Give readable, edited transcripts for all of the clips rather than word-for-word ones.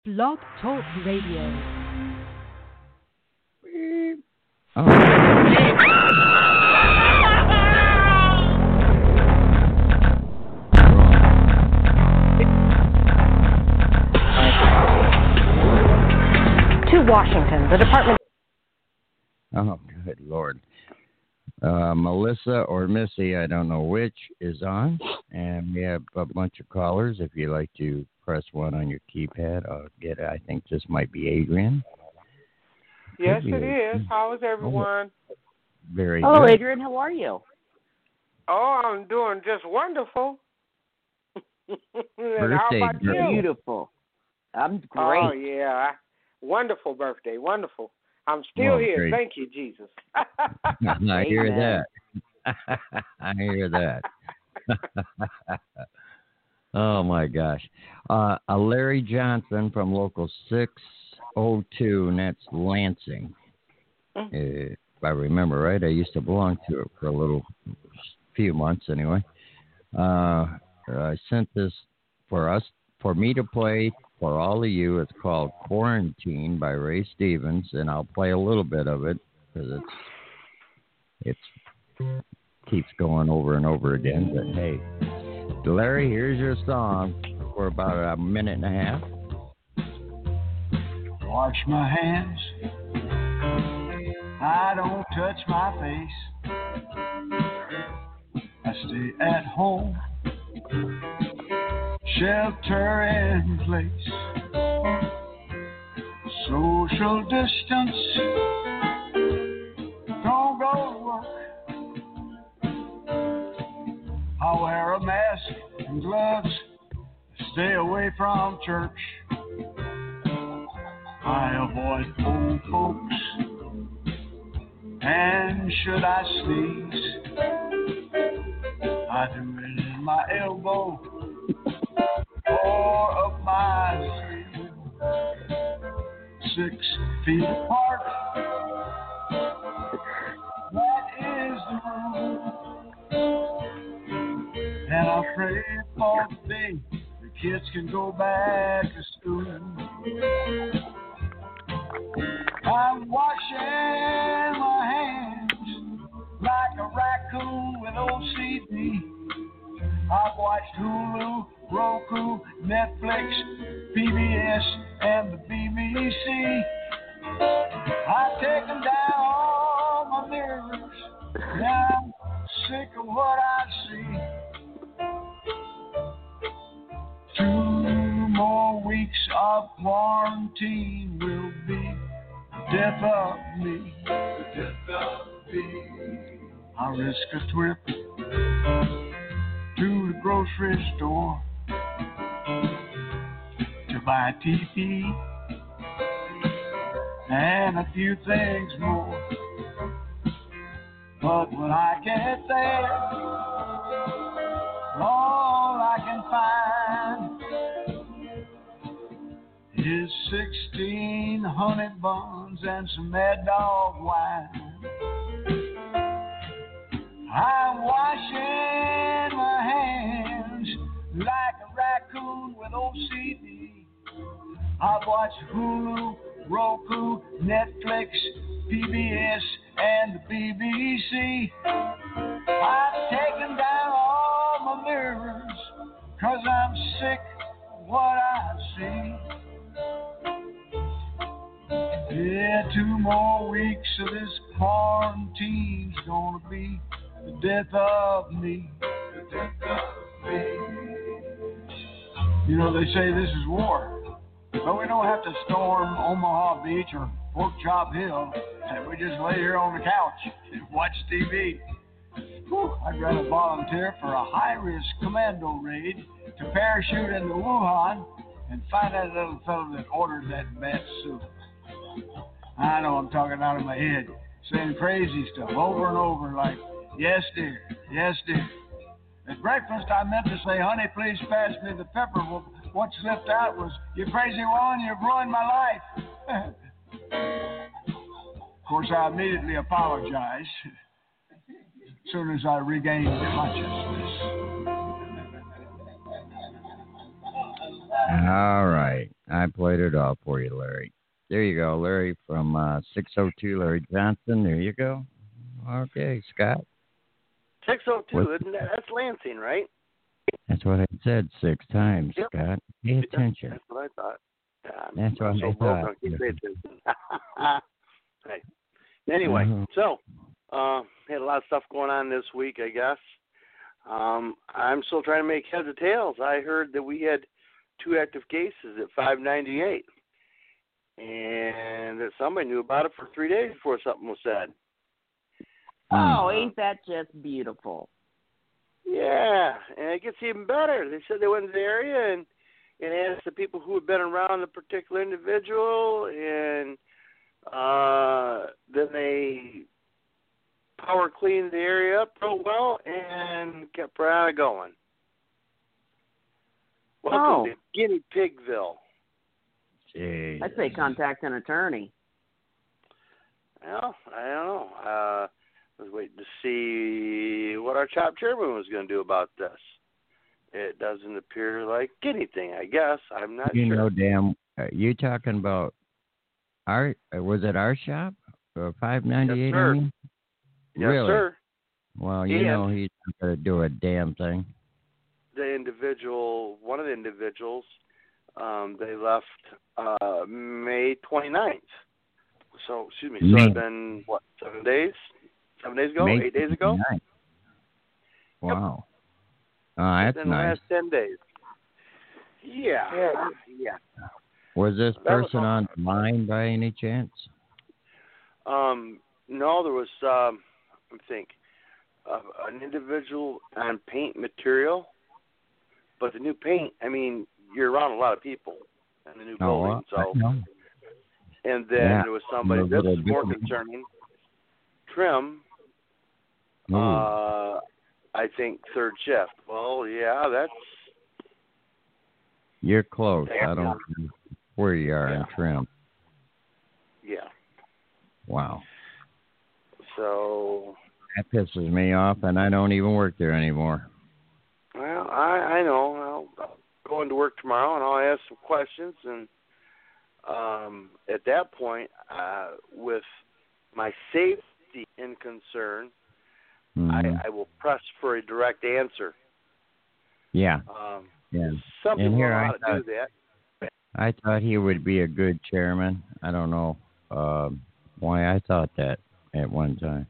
Blog Talk Radio. To Washington, the Department. Oh, good Lord. Melissa or Missy, I don't know which, is on. And we have a bunch of callers. If you'd like to press 1 on your keypad, I'll get it. I think this might be Adrian. Yes, it is. How is everyone? Very Hello, good. Adrian. How are you? Oh, I'm doing just wonderful. And how Birthday about you? Beautiful. I'm great. Oh, yeah. Wonderful birthday. Wonderful. I'm still here. Great. Thank you, Jesus. I hear that. I hear that. Oh, my gosh. Larry Johnson from Local 602, and that's Lansing. If I remember right, I used to belong to it for a few months anyway. I sent this for me to play for all of you. It's called Quarantine by Ray Stevens, and I'll play a little bit of it because it keeps going over and over again. But hey, Larry, here's your song for about a minute and a half. Wash my hands, I don't touch my face, I stay at home, shelter in place, social distance, don't go to work, I wear a mask and gloves, stay away from church, I avoid old folks, and should I sneeze, I do it in my elbow or up my sleeve, 6 feet apart, that is the rule, and I pray for the day the kids can go back to school. I'm washing my hands like a raccoon with OCD. I've watched Hulu, Roku, Netflix, PBS, and the BBC. I've taken down all my mirrors. Now I'm sick of what I see. 2 more weeks of quarantine will be the death of me. The death of me. I risk a trip to the grocery store to buy TV and a few things more. But when I get there, all I can find is 16 honey buns and some Mad Dog wine. I'm washing my hands like a raccoon with OCD. I've watched Hulu, Roku, Netflix, PBS, and the BBC. I've taken down all my mirrors, 'cause I'm sick of what I see. Yeah, 2 more weeks of this quarantine's gonna be the death of me. The death of me. You know, they say this is war. But we don't have to storm Omaha Beach or Pork Chop Hill. And we just lay here on the couch and watch TV. Whew, I'd rather volunteer for a high-risk commando raid to parachute into Wuhan and find that little fellow that ordered that bat soup. I know I'm talking out of my head, saying crazy stuff over and over like, yes, dear, yes, dear. At breakfast, I meant to say, honey, please pass me the pepper. Well, what slipped out was, you crazy one, you've ruined my life. Of course, I immediately apologized as soon as I regained consciousness. All right. I played it off for you, Larry. There you go, Larry from 602, Larry Johnson. There you go. Okay, Scott. 602, that's Lansing, right? That's what I said 6 times, Yep. Scott. Pay attention. That's what I thought. That's what I thought. Right. Anyway, so had a lot of stuff going on this week, I guess. I'm still trying to make heads or tails. I heard that we had 2 active cases at 598, and that somebody knew about it for 3 days before something was said. Oh, ain't that just beautiful? Yeah, and it gets even better. They said they went to the area and asked the people who had been around the particular individual, and then they power cleaned the area up real well and kept right on going. Welcome to Guinea Pigville. Jeez. I'd say contact an attorney. Well, I don't know. I was waiting to see what our top chairman was going to do about this. It doesn't appear like anything, I guess. I'm not sure. You know, damn, you talking about was it our shop? 598, Yes, sir. I mean? Yes, Really? sir. Well, you know he's not going to do a damn thing. One of the individuals, they left May 29th. So, excuse me, so it's been, 7 days? 7 days ago? May 8 days ago? 29th. Wow. That's in the nice. last 10 days. Yeah. Was this person on the line by any chance? No, there was, I think, an individual on paint material. But the new paint, I mean, you're around a lot of people in the new building. So, and then there was somebody, this is more concerning, trim, I think third shift. Well, yeah, that's... You're close. I don't know where you are in trim. Yeah. Wow. So... That pisses me off, and I don't even work there anymore. Well, I know. I'll go into work tomorrow, and I'll ask some questions. And at that point, with my safety in concern, I will press for a direct answer. Yeah. Some people know how to do that. I thought he would be a good chairman. I don't know why I thought that at one time.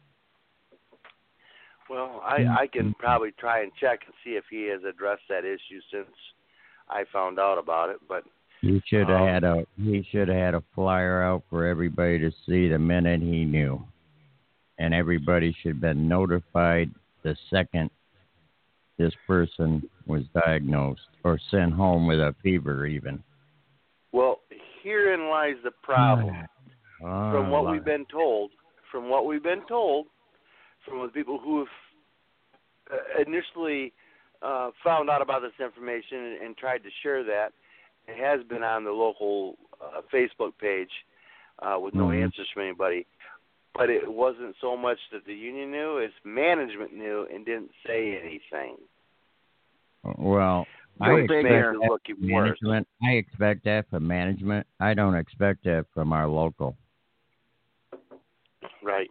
Well, I can probably try and check and see if he has addressed that issue since I found out about it. But he should have had a flyer out for everybody to see the minute he knew, and everybody should have been notified the second this person was diagnosed or sent home with a fever, even. Well, herein lies the problem. From what we've been told, from the people who have initially found out about this information and tried to share that, it has been on the local Facebook page with no answers from anybody. But it wasn't so much that the union knew, it's management knew and didn't say anything. Well, I expect that from management. I don't expect that from our local. Right.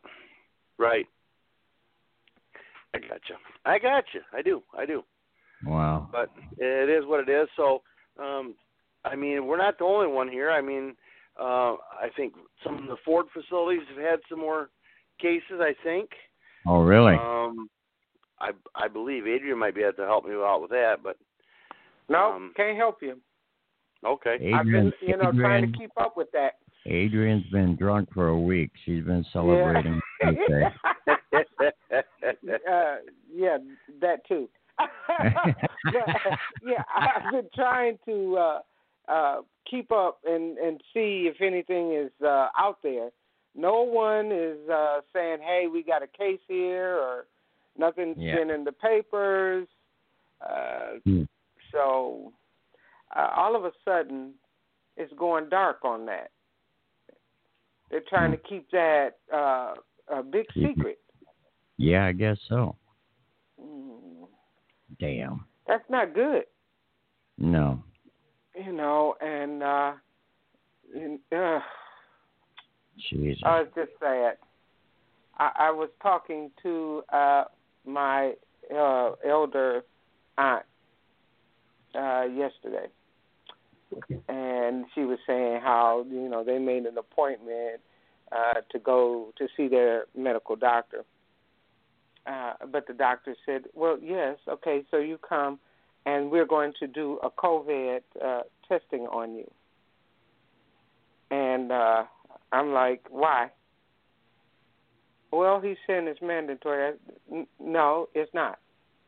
I got you. I do. Wow. But it is what it is. So, I mean, we're not the only one here. I mean, I think some of the Ford facilities have had some more cases, I think. Oh, really? I believe Adrian might be able to help me out with that, but... No, can't help you. Okay. I've been, trying to keep up with that. Adrian's been drunk for a week. She's been celebrating. Yeah, that too. I've been trying to keep up and see if anything is out there. No one is saying, hey, we got a case here, or nothing's been in the papers. So all of a sudden, it's going dark on that. They're trying to keep that a big secret. Yeah, I guess so. Damn. That's not good. No. you know, and Jesus. it's just sad. I was talking to my elder aunt yesterday, and she was saying how, you know, they made an appointment to go to see their medical doctor. But the doctor said, well, yes, okay, so you come, and we're going to do a COVID testing on you. And I'm like, why? Well, he's saying it's mandatory. No, it's not.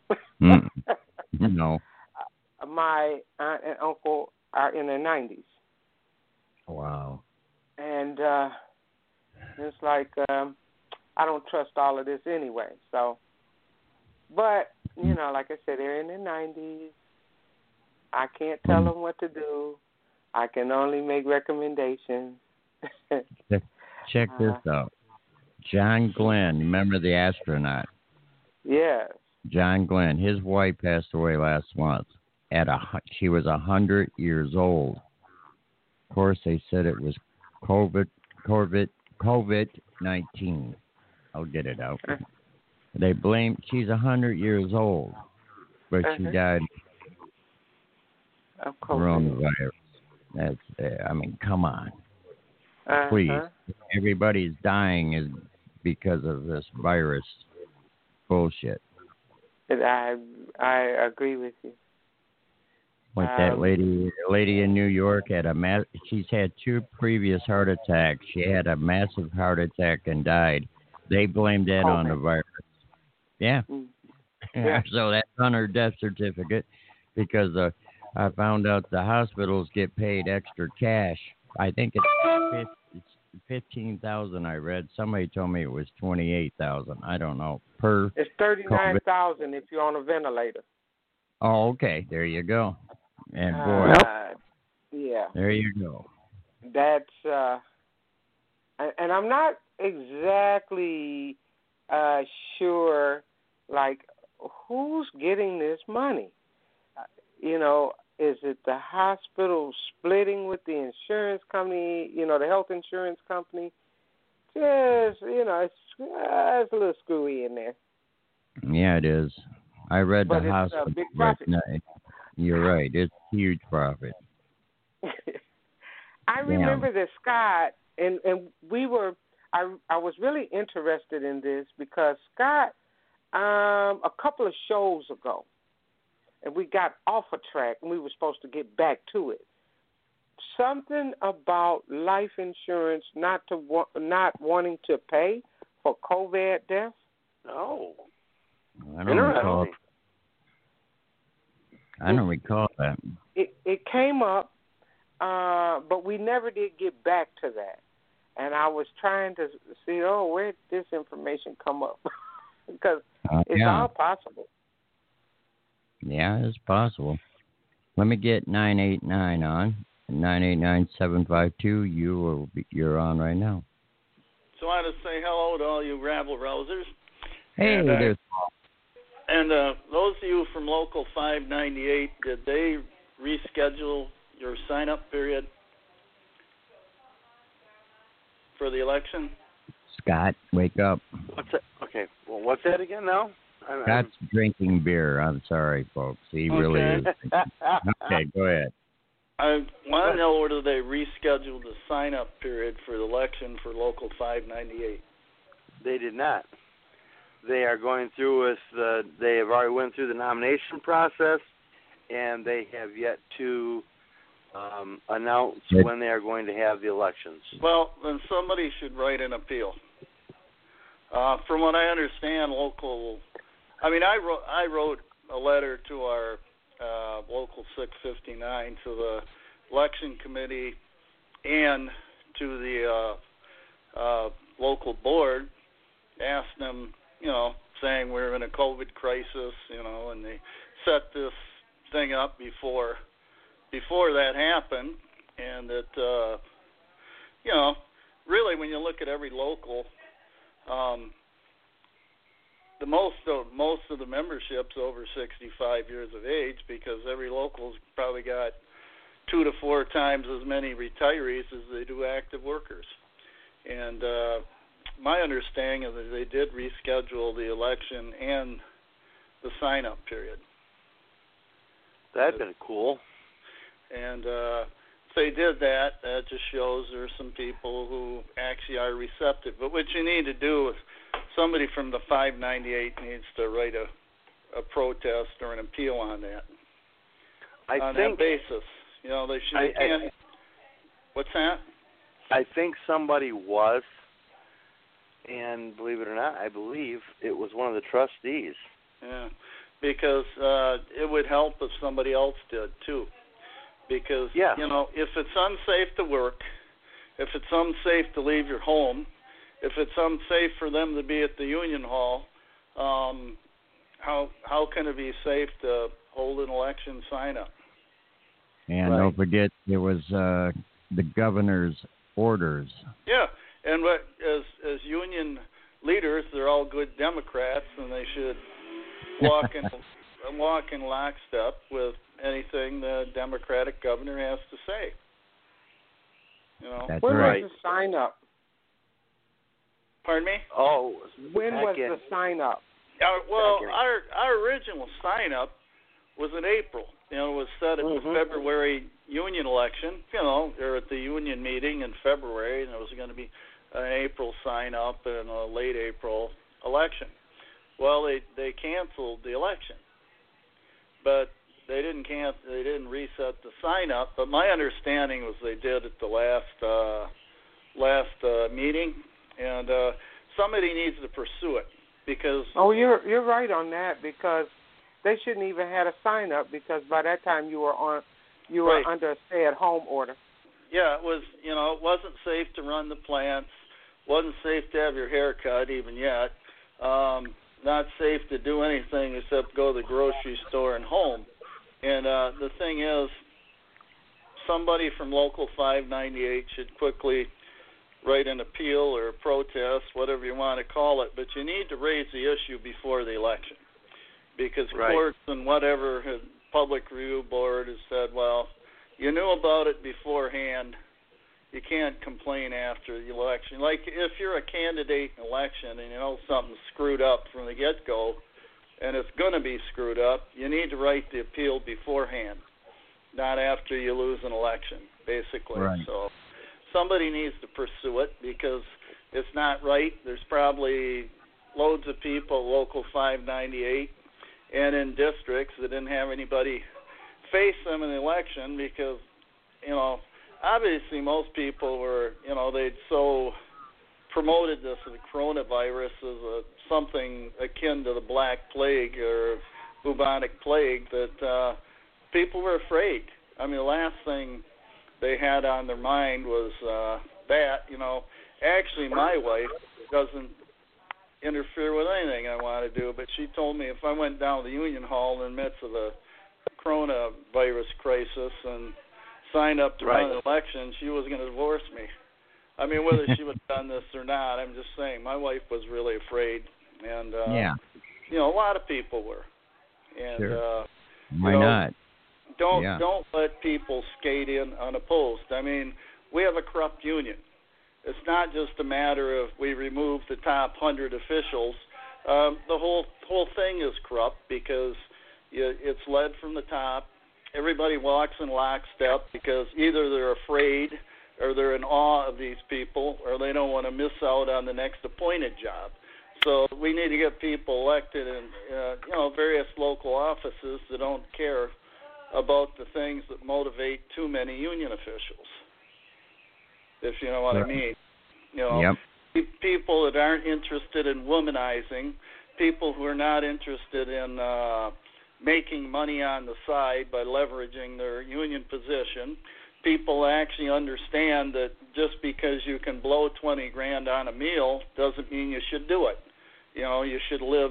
No. My aunt and uncle are in their 90s. Wow. And it's like, I don't trust all of this anyway. So, but, you know, like I said, they're in their 90s. I can't tell them what to do. I can only make recommendations. Check this out. John Glenn, remember the astronaut? Yes. John Glenn, his wife passed away last month. She was 100 years old. Of course, they said it was COVID-19. I'll get it out. They blamed. She's 100 years old, but she died of coronavirus. That's. I mean, come on. Please, everybody's dying is because of this virus bullshit. I agree with you. Like that lady in New York she's had 2 previous heart attacks. She had a massive heart attack and died. They blamed that on the virus. Yeah. Yeah. So that's on her death certificate because I found out the hospitals get paid extra cash. I think it's $15,000. I read. Somebody told me it was $28,000. I don't know per. It's $39,000 if you're on a ventilator. Oh, okay. There you go. And boy, yeah. There you go. That's and I'm not exactly sure, like, who's getting this money? You know, is it the hospital splitting with the insurance company? You know, the health insurance company. Just, you know, it's a little screwy in there. Yeah, it is. I read but the hospital. Big profit. You're right. It's huge profit. I remember that Scott and we were. I was really interested in this because Scott, a couple of shows ago, and we got off a track and we were supposed to get back to it. Something about life insurance not wanting to pay for COVID deaths. No. I don't recall that. It came up, but we never did get back to that. And I was trying to see, where did this information come up? Because it's all possible. Yeah, it's possible. Let me get 989 on. 989-752. You're on right now. So I want to say hello to all you rabble-rousers. Hey, there's Paul. And those of you from Local 598, did they reschedule your sign-up period for the election? Scott, wake up. What's that? Okay, well, what's that again now? Scott's drinking beer. I'm sorry, folks. He really is. Okay, go ahead. I want to know whether they rescheduled the sign-up period for the election for Local 598. They did not. They are going through they have already went through the nomination process, and they have yet to announce when they are going to have the elections. Well, then somebody should write an appeal. From what I understand, I wrote a letter to our Local 659 to the election committee and to the local board, asked them, saying we're in a COVID crisis, and they set this thing up before that happened, and that really when you look at every local, the most of the membership's over 65 years of age, because every local's probably got 2 to 4 times as many retirees as they do active workers. And my understanding is that they did reschedule the election and the sign-up period. That'd been cool. And if they did that, that just shows there's some people who actually are receptive. But what you need to do is somebody from the 598 needs to write a protest or an appeal on that. On that basis. You know, they should. What's that? I think somebody was, and believe it or not, I believe it was one of the trustees. Yeah, because it would help if somebody else did too. Because you know, if it's unsafe to work, if it's unsafe to leave your home, if it's unsafe for them to be at the union hall, how can it be safe to hold an election sign-up? And don't forget, there was the governor's orders. Yeah, and as union leaders, they're all good Democrats, and they should walk in lockstep with anything the Democratic governor has to say. You know, that's when right. was the sign up? Pardon me? Oh, when was the sign up? Well, our original sign up was in April. You know, it was set at the February union election. You know, or at the union meeting in February, and it was going to be an April sign up and a late April election. Well, they canceled the election, but they didn't reset the sign up. But my understanding was they did at the last meeting, and somebody needs to pursue it because. Oh, you're right on that, because they shouldn't even had a sign up, because by that time you were under a stay-at-home order. Yeah, it was. You know, it wasn't safe to run the plants. Wasn't safe to have your hair cut even yet. Not safe to do anything except go to the grocery store and home. And the thing is, somebody from Local 598 should quickly write an appeal or a protest, whatever you want to call it, but you need to raise the issue before the election. Because courts and whatever, public review board has said, well, you knew about it beforehand. You can't complain after the election. Like if you're a candidate in an election and you know something's screwed up from the get-go, and it's going to be screwed up, you need to write the appeal beforehand, not after you lose an election, basically. Right. So somebody needs to pursue it because it's not right. There's probably loads of people, Local 598, and in districts that didn't have anybody face them in the election because, you know, obviously most people were, you know, they'd so promoted this as a coronavirus as something akin to the Black Plague or bubonic plague that people were afraid. I mean, the last thing they had on their mind was that, you know. Actually, my wife doesn't interfere with anything I want to do, but she told me if I went down to the Union Hall in the midst of the coronavirus crisis and signed up to run an election, she was going to divorce me. I mean, whether she would have done this or not, I'm just saying, my wife was really afraid, and you know, a lot of people were. And sure. Why not? Don't let people skate in unopposed. I mean, we have a corrupt union. It's not just a matter of we remove the top 100 officials. The whole thing is corrupt because it's led from the top. Everybody walks in lockstep because either they're afraid or they're in awe of these people or they don't want to miss out on the next appointed job. So we need to get people elected in you know, various local offices that don't care about the things that motivate too many union officials, if you know what I mean. You know, people that aren't interested in womanizing, people who are not interested in making money on the side by leveraging their union position. People actually understand that just because you can blow $20,000 on a meal doesn't mean you should do it. You know, you should live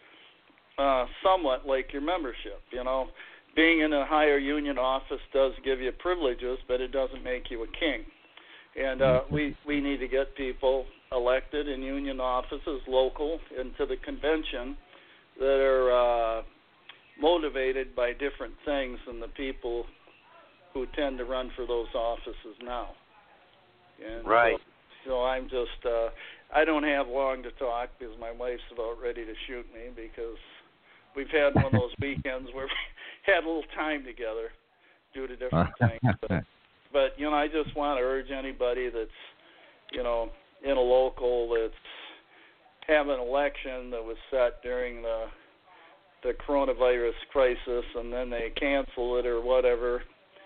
somewhat like your membership. You know, being in a higher union office does give you privileges, but it doesn't make you a king. And we need to get people elected in union offices, local, and to the convention that are motivated by different things than the people who tend to run for those offices now. And right. So I'm just, I don't have long to talk because my wife's about ready to shoot me because we've had one of those weekends where we had a little time together due to different things. But, you know, I just want to urge anybody that's, you know, in a local that's have an election that was set during the coronavirus crisis and then they cancel it or whatever,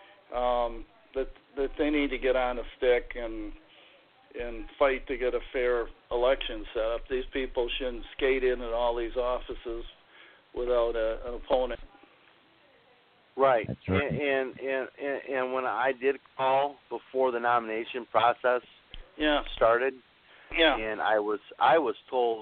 that they need to get on a stick and fight to get a fair election set up. These people shouldn't skate in at all these offices without an opponent. Right. That's right. And when I did call before the nomination process started, and I was told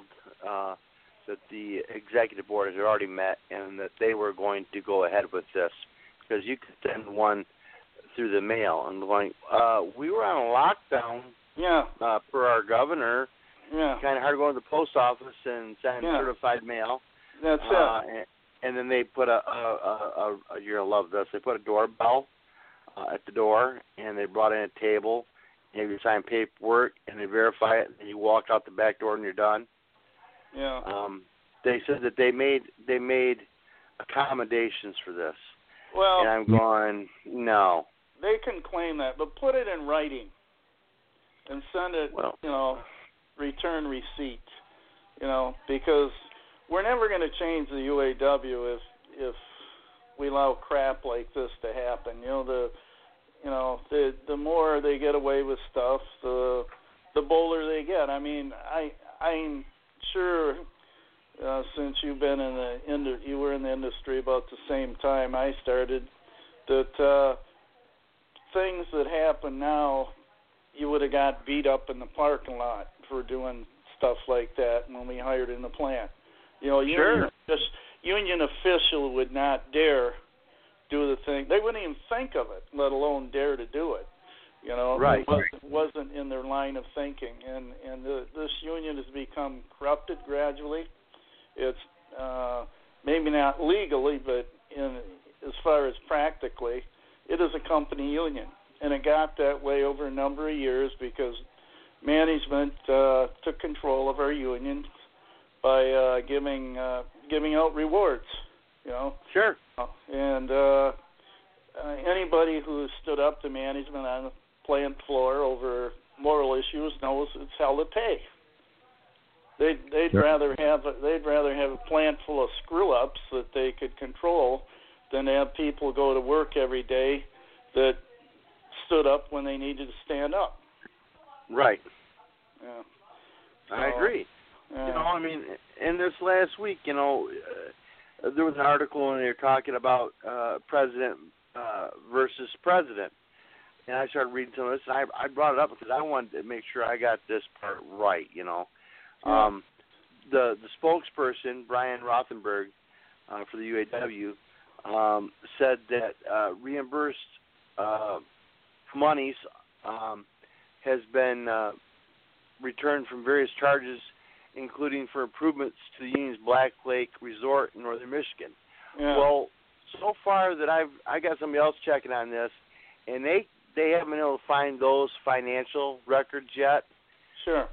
that the executive board had already met and that they were going to go ahead with this because you could send one through the mail. And going, we were on a lockdown. Per our governor. Kind of hard to go to the post office and send certified mail. That's it. And then they put you're gonna love this. They put a doorbell at the door, and they brought in a table. And you sign paperwork, and they verify it, and you walk out the back door, and you're done. Yeah. They said that they made accommodations for this. Well, and I'm going, no. They can claim that, but put it in writing. And send it, you know, return receipt, you know, because we're never going to change the UAW if we allow crap like this to happen. You know, the more they get away with stuff, the bolder they get. I mean, I'm sure since you've been you were in the industry about the same time I started, that things that happen now. You would have got beat up in the parking lot for doing stuff like that when we hired in the plant. You know, union official would not dare do the thing. They wouldn't even think of it, let alone dare to do it. You know, right. It wasn't in their line of thinking. And this union has become corrupted gradually. It's maybe not legally, but as far as practically, it is a company union. And it got that way over a number of years because management took control of our unions by giving out rewards, you know. Sure. And anybody who stood up to management on the plant floor over moral issues knows it's hell to pay. They'd rather have a plant full of screw ups that they could control than to have people go to work every day that stood up when they needed to stand up. Right. Yeah. So, I agree. You know, I mean, in this last week, you know, there was an article and they were talking about president versus president. And I started reading some of this, and I brought it up because I wanted to make sure I got this part right, you know. Yeah. The spokesperson, Brian Rothenberg, for the UAW, said that reimbursed monies has been returned from various charges, including for improvements to the union's Black Lake Resort in northern Michigan. Yeah. Well, so far that I got somebody else checking on this, and they haven't been able to find those financial records yet. Sure.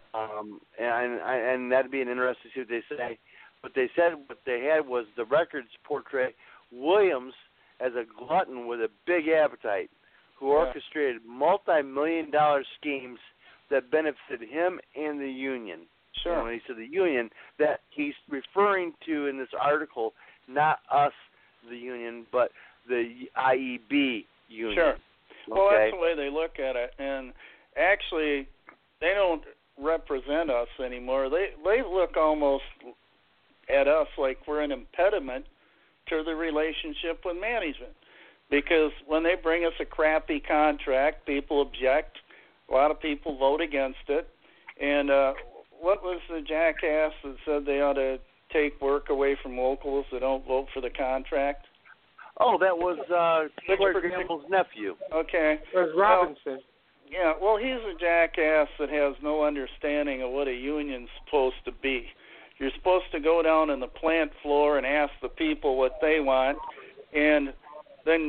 And that'd be an interesting to see what they say. But they said what they had was the records portray Williams as a glutton with a big appetite who orchestrated multi-million-dollar schemes that benefited him and the union. Sure. And when he said the union, that he's referring to in this article, not us, the union, but the IEB union. Sure. Okay? Well, that's the way they look at it. And actually, they don't represent us anymore. They look almost at us like we're an impediment to the relationship with management. Because when they bring us a crappy contract, people object. A lot of people vote against it. And what was the jackass that said they ought to take work away from locals that don't vote for the contract? Oh, that was Clark Gamble's nephew. Okay. It was Robinson. Well, he's a jackass that has no understanding of what a union's supposed to be. You're supposed to go down on the plant floor and ask the people what they want, and then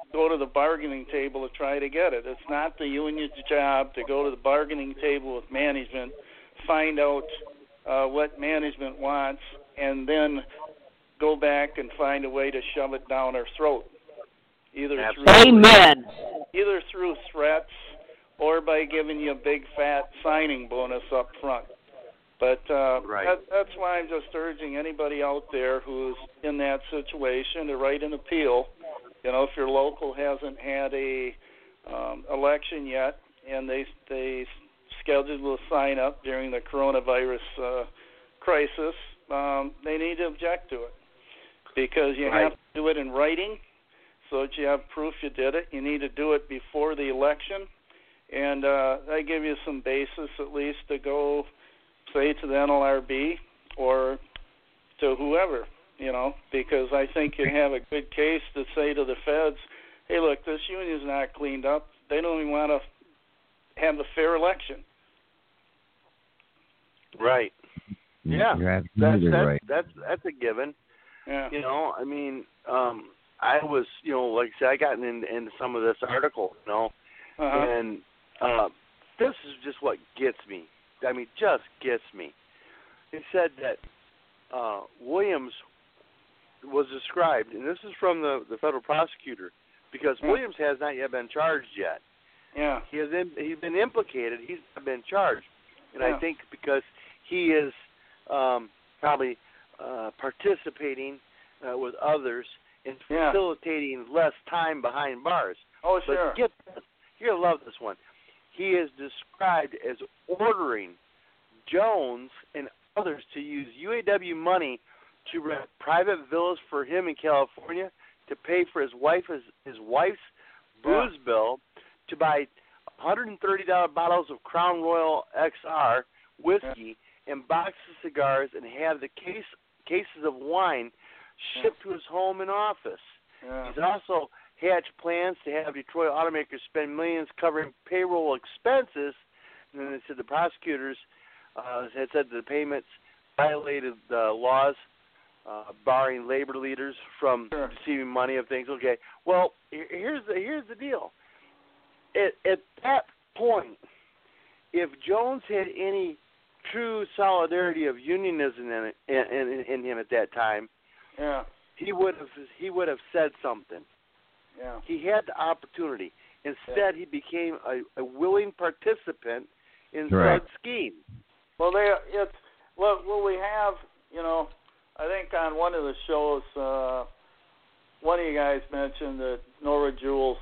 go to the bargaining table to try to get it. It's not the union's job to go to the bargaining table with management, find out what management wants, and then go back and find a way to shove it down our throat. Either through threats or by giving you a big fat signing bonus up front. But that's why I'm just urging anybody out there who's in that situation to write an appeal. You know, if your local hasn't had a election yet and they scheduled a sign up during the coronavirus crisis, they need to object to it, because you have to do it in writing so that you have proof you did it. You need to do it before the election, and I give you some basis at least to go, say, to the NLRB or to whoever, you know, because I think you have a good case to say to the feds, hey, look, this union's not cleaned up. They don't even want to have a fair election. Right. Yeah. That's a given. Yeah. You know, I mean, I was, you know, like I said, I got into some of this article, you know, and this is just what gets me. I mean, just gets me. It said that Williams was described, and this is from the federal prosecutor, because Williams has not yet been charged yet. Yeah. He's been implicated. He's not been charged. And I think because he is probably participating with others in facilitating less time behind bars. Oh, but sure. Get this. You're going to love this one. He is described as ordering Jones and others to use UAW money to rent private villas for him in California, to pay for his wife's booze bill, to buy $130 bottles of Crown Royal XR whiskey and boxes of cigars, and have the cases of wine shipped to his home and office. Yeah. He's also hatched plans to have Detroit automakers spend millions covering payroll expenses. And then they said the prosecutors had said the payments violated the laws barring labor leaders from receiving money of things. Okay, well, here's the deal. At that point, if Jones had any true solidarity of unionism in him at that time, he would have said something. Yeah. He had the opportunity. Instead, he became a willing participant in said scheme. Well, what we have, you know, I think on one of the shows, one of you guys mentioned that Norah Jewell's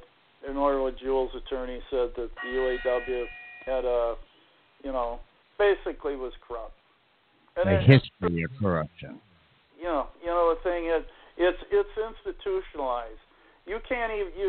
attorney said that the UAW had basically was corrupt. And a history of corruption. You know the thing is, it's institutionalized. You can't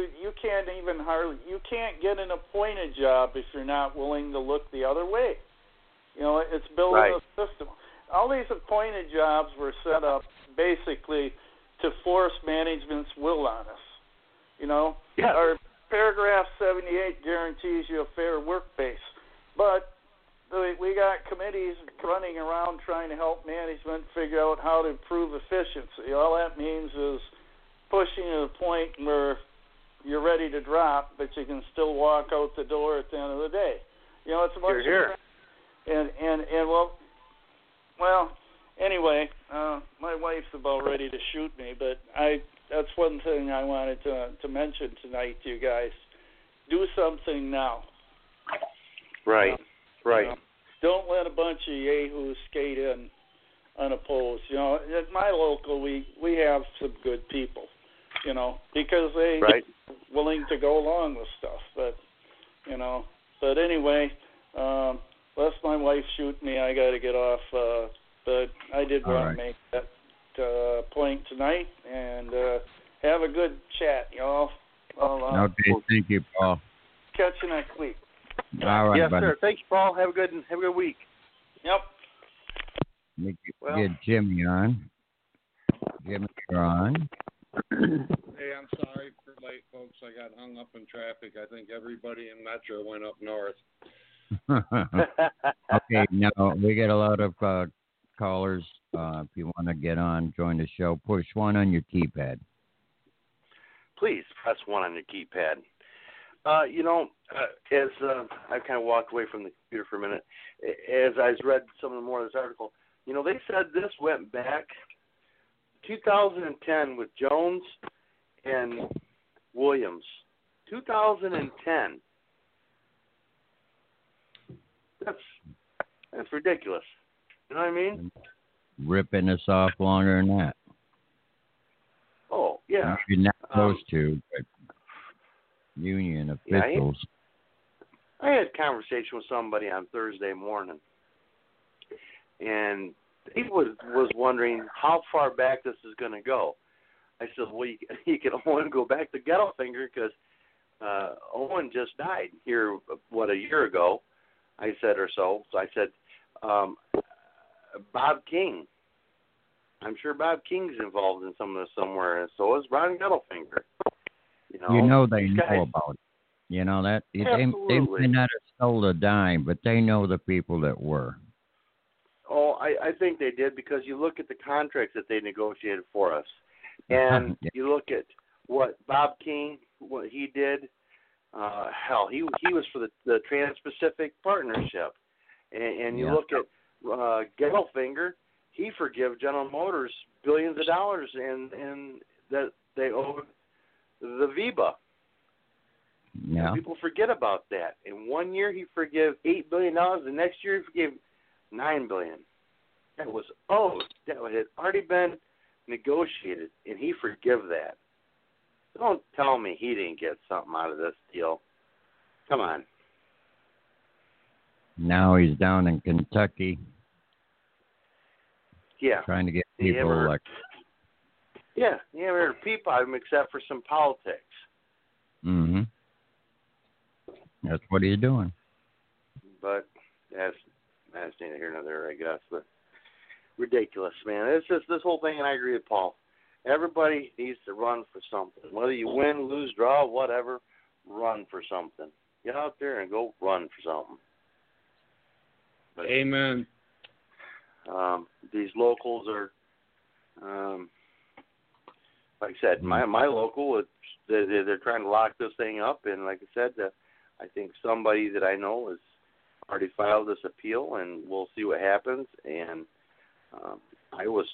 get an appointed job if you're not willing to look the other way. You know, it's building a system. All these appointed jobs were set up basically to force management's will on us. You know, our paragraph 78 guarantees you a fair work base, but we got committees running around trying to help management figure out how to improve efficiency. All that means is pushing to the point where you're ready to drop, but you can still walk out the door at the end of the day. You know, it's a bunch of and well, anyway, my wife's about ready to shoot me, but that's one thing I wanted to mention tonight to you guys. Do something now. Right. Right. You know, don't let a bunch of yahoos skate in unopposed. You know, at my local, we have some good people, you know, because they willing to go along with stuff. But, you know, anyway, lest my wife shoot me, I got to get off. But I did want to make that point tonight, and have a good chat, y'all. Okay, thank you, Paul. Catch you next week. All right, yes, buddy. sir. Thank you, Paul. Have a good week. Yep. Get Jimmy on. Jimmy, you're on. Hey, I'm sorry for late, folks. I got hung up in traffic. I think everybody in Metro went up north. Okay, now we get a lot of callers. If you want to get on, join the show, push 1 on your keypad. please press 1 on your keypad. As I kind of walked away from the computer for a minute, as I read some of the more of this article, they said this went back 2010 with Jones and Williams. 2010. That's ridiculous. You know what I mean? Ripping us off longer than that. Oh, yeah. You're not supposed to, but union officials. I had a conversation with somebody on Thursday morning, and he was wondering how far back this is going to go. I said, well, you can only go back to Gettelfinger because Owen just died here, a year ago, I said, or so. So I said, Bob King. I'm sure Bob King's involved in some of this somewhere, and so is Ron Gettelfinger. They know about it. You know that they may not have sold a dime, but they know the people that were. Oh, I think they did, because you look at the contracts that they negotiated for us, and you look at what Bob King, what he did. He was for the Trans-Pacific Partnership, and you look at Gettelfinger. He forgave General Motors billions of dollars, and that they owed the VEBA. Yeah. People forget about that. In 1 year, he forgave $8 billion. The next year, he forgave $9 billion. That was owed. That had already been negotiated, and he forgave that. Don't tell me he didn't get something out of this deal. Come on. Now he's down in Kentucky. Yeah. Trying to get people elected. Yeah, you never heard a peep out of him except for some politics. Mm-hmm. That's what he's doing. But that's neither here nor there, I guess. But ridiculous, man. It's just this whole thing, and I agree with Paul. Everybody needs to run for something. Whether you win, lose, draw, whatever, run for something. Get out there and go run for something. But, amen. These locals are, like I said, my local, they're trying to lock this thing up. And like I said, I think somebody that I know has already filed this appeal, and we'll see what happens. And I was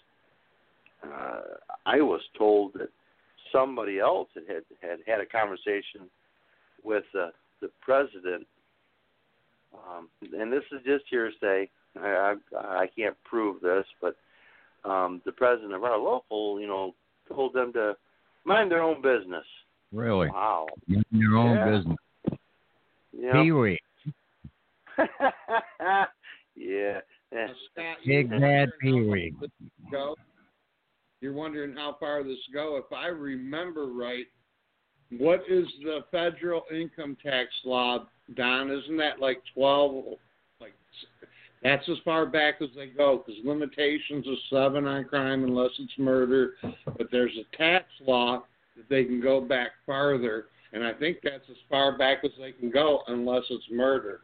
told that somebody else had a conversation with the president, and this is just hearsay. I can't prove this, but the president of our local, told them to mind their own business. Really? Wow. Mind their own business. Yeah. Pee-wee. Yeah. Scott, Big bad Pee-wee. You're wondering how far this go. If I remember right, what is the federal income tax law, Don? Isn't that like 12? That's as far back as they go, because limitations of 7 on crime unless it's murder. But there's a tax law that they can go back farther, and I think that's as far back as they can go unless it's murder.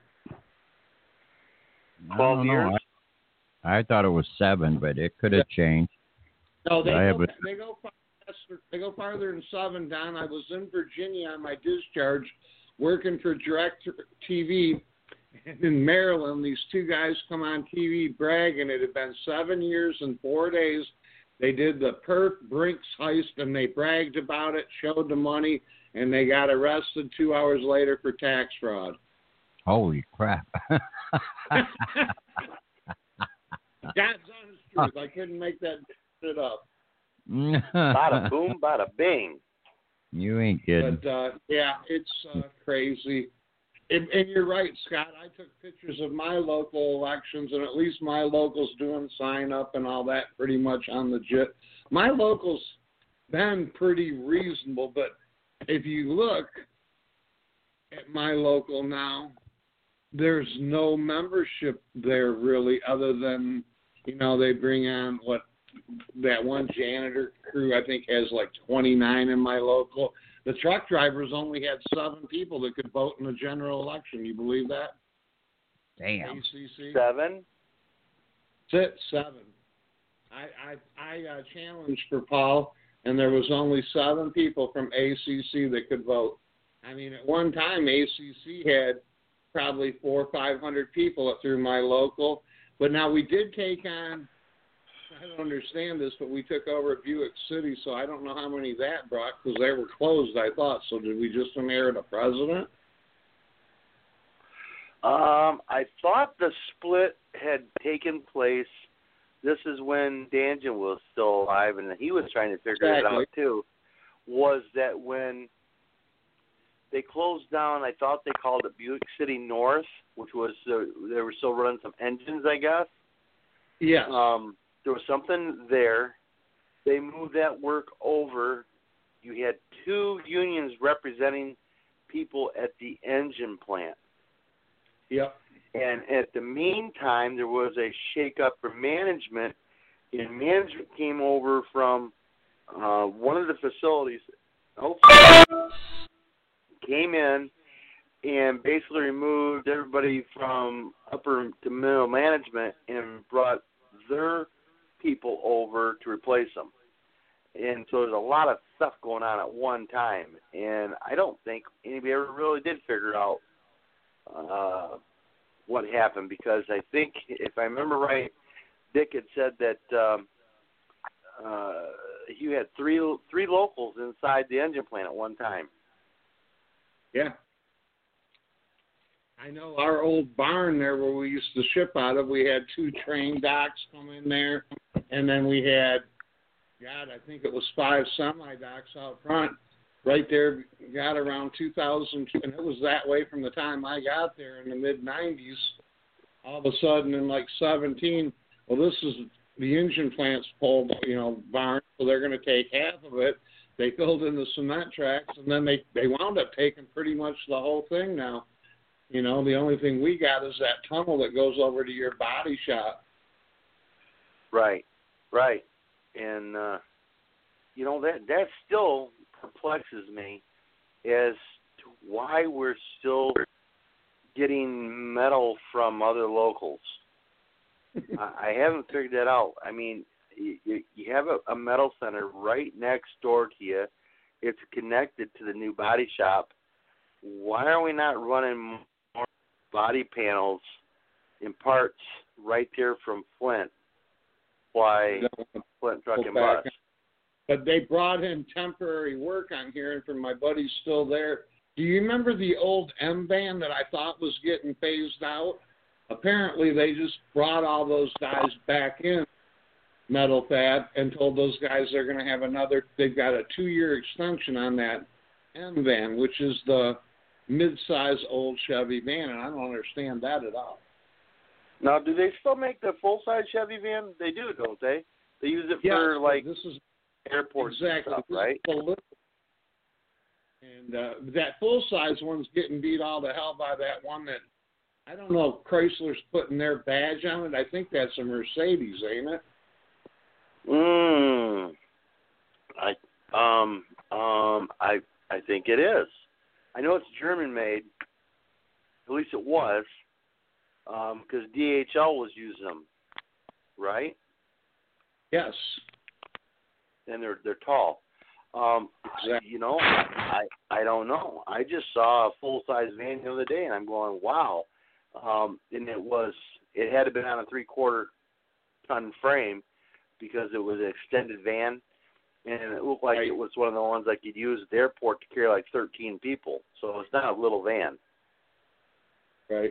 12 years? I thought it was 7, but it could have changed. No, they go farther than 7, Don. I was in Virginia on my discharge working for DirecTV. And in Maryland, these two guys come on TV bragging it had been 7 years and 4 days. They did the Perth Brinks heist, and they bragged about it, showed the money, and they got arrested 2 hours later for tax fraud. Holy crap. God's honest truth. I couldn't make that shit up. Bada boom, bada bing. You ain't kidding. But, it's crazy. And you're right, Scott. I took pictures of my local elections, and at least my local's doing sign up and all that pretty much on legit. My local's been pretty reasonable, but if you look at my local now, there's no membership there really, other than, they bring on that one janitor crew, I think, has like 29 in my local. The truck drivers only had 7 people that could vote in the general election. You believe that? Damn. ACC? 7? 7. I challenged for Paul. and there was only 7 people from ACC that could vote. I mean, at one time, ACC had probably 400 or 500 people through my local, but now we did take on, I don't understand this, but we took over Buick City, so I don't know how many that brought because they were closed, I thought. So did we just inherit a president? I thought the split had taken place. This is when Danjan was still alive, and he was trying to figure it out too. Was that when they closed down? I thought they called it Buick City North, which was they were still running some engines, I guess. Yes. There was something there. They moved that work over. You had 2 unions representing people at the engine plant. Yep. And at the meantime, there was a shake-up for management, and management came over from one of the facilities, came in and basically removed everybody from upper to middle management and brought their people over to replace them. And so there's a lot of stuff going on at one time, and I don't think anybody ever really did figure out what happened, because I think, if I remember right, Dick had said that you had three locals inside the engine plant at one time. Yeah. I know our old barn there where we used to ship out of, we had 2 train docks come in there, and then we had, God, I think it was 5 semi-docks out front. Right there, got around 2000, and it was that way from the time I got there in the mid-90s. All of a sudden, in like 17, well, this is the engine plant's pole, barn, so they're going to take half of it. They filled in the cement tracks, and then they wound up taking pretty much the whole thing now. The only thing we got is that tunnel that goes over to your body shop. Right. And, that still perplexes me as to why we're still getting metal from other locals. I haven't figured that out. I mean, you have a metal center right next door to you. It's connected to the new body shop. Why are we not running more body panels and parts right there from Flint? Why Flint Truck and Bus? But they brought in temporary work, I'm hearing from my buddies still there. Do you remember the old M-Van that I thought was getting phased out? Apparently they just brought all those guys back in Metal Fab and told those guys they're going to have they've got a 2-year extension on that M-Van, which is the mid-size old Chevy van, and I don't understand that at all. Now, do they still make the full-size Chevy van? They do, don't they? They use it for, this is airports exactly. and stuff, right? And that full-size one's getting beat all to hell by that one that, I don't know if Chrysler's putting their badge on it. I think that's a Mercedes, ain't it? I think it is. I know it's German-made. At least it was, because DHL was using them, right? Yes. And they're tall. Exactly. I don't know. I just saw a full-size van the other day, and I'm going, wow. And it had to been on a 3/4-ton frame because it was an extended van, and it looked like it was one of the ones like you'd use at the airport to carry like 13 people. So it's not a little van. Right.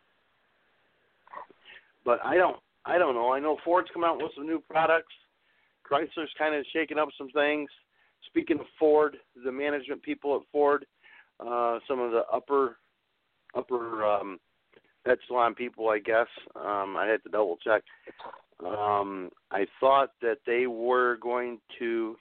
But I don't know. I know Ford's come out with some new products. Chrysler's kind of shaking up some things. Speaking of Ford, the management people at Ford, some of the upper echelon people, I guess. I had to double check. I thought that they were going to,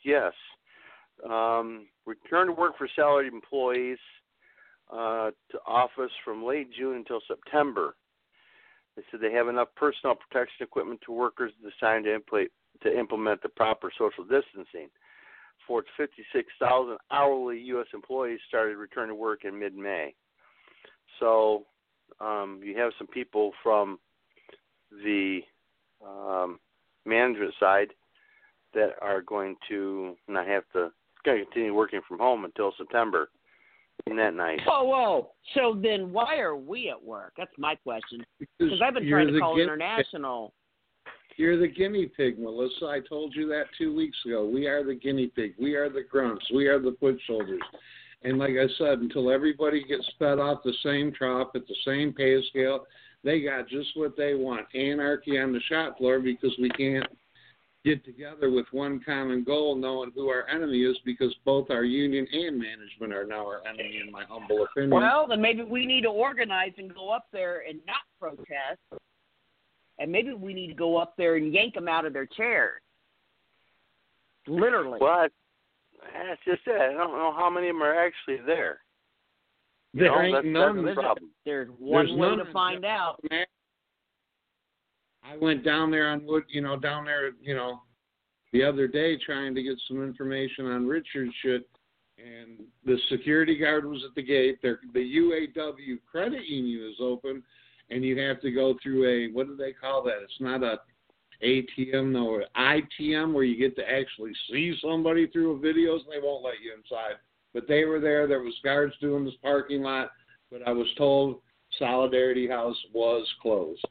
return to work for salaried employees to office from late June until September. They said they have enough personal protection equipment to workers designed to implement the proper social distancing. Ford's 56,000 hourly U.S. employees started returning to work in mid-May. So you have some people from the management side that are going to not have to continue working from home until September. Isn't that nice? Whoa. So then why are we at work? That's my question. Because I've been trying to call international. You're the guinea pig, Melissa. I told you that 2 weeks ago. We are the guinea pig. We are the grunts. We are the foot soldiers. And like I said, until everybody gets fed off the same trough at the same pay scale, they got just what they want. Anarchy on the shop floor, because we can't get together with one common goal, knowing who our enemy is, because both our union and management are now our enemy, in my humble opinion. Well, then maybe we need to organize and go up there and not protest. And maybe we need to go up there and yank them out of their chairs. Literally. Well, that's just it. I don't know how many of them are actually there. There ain't none. There's one way to find out. I went down there on Wood, the other day trying to get some information on Richard's shit, and the security guard was at the gate. The UAW credit union is open, and you have to go through a, what do they call that? It's not a ATM, no, ITM, where you get to actually see somebody through videos, and they won't let you inside. But they were there. There was guards doing this parking lot, but I was told Solidarity House was closed.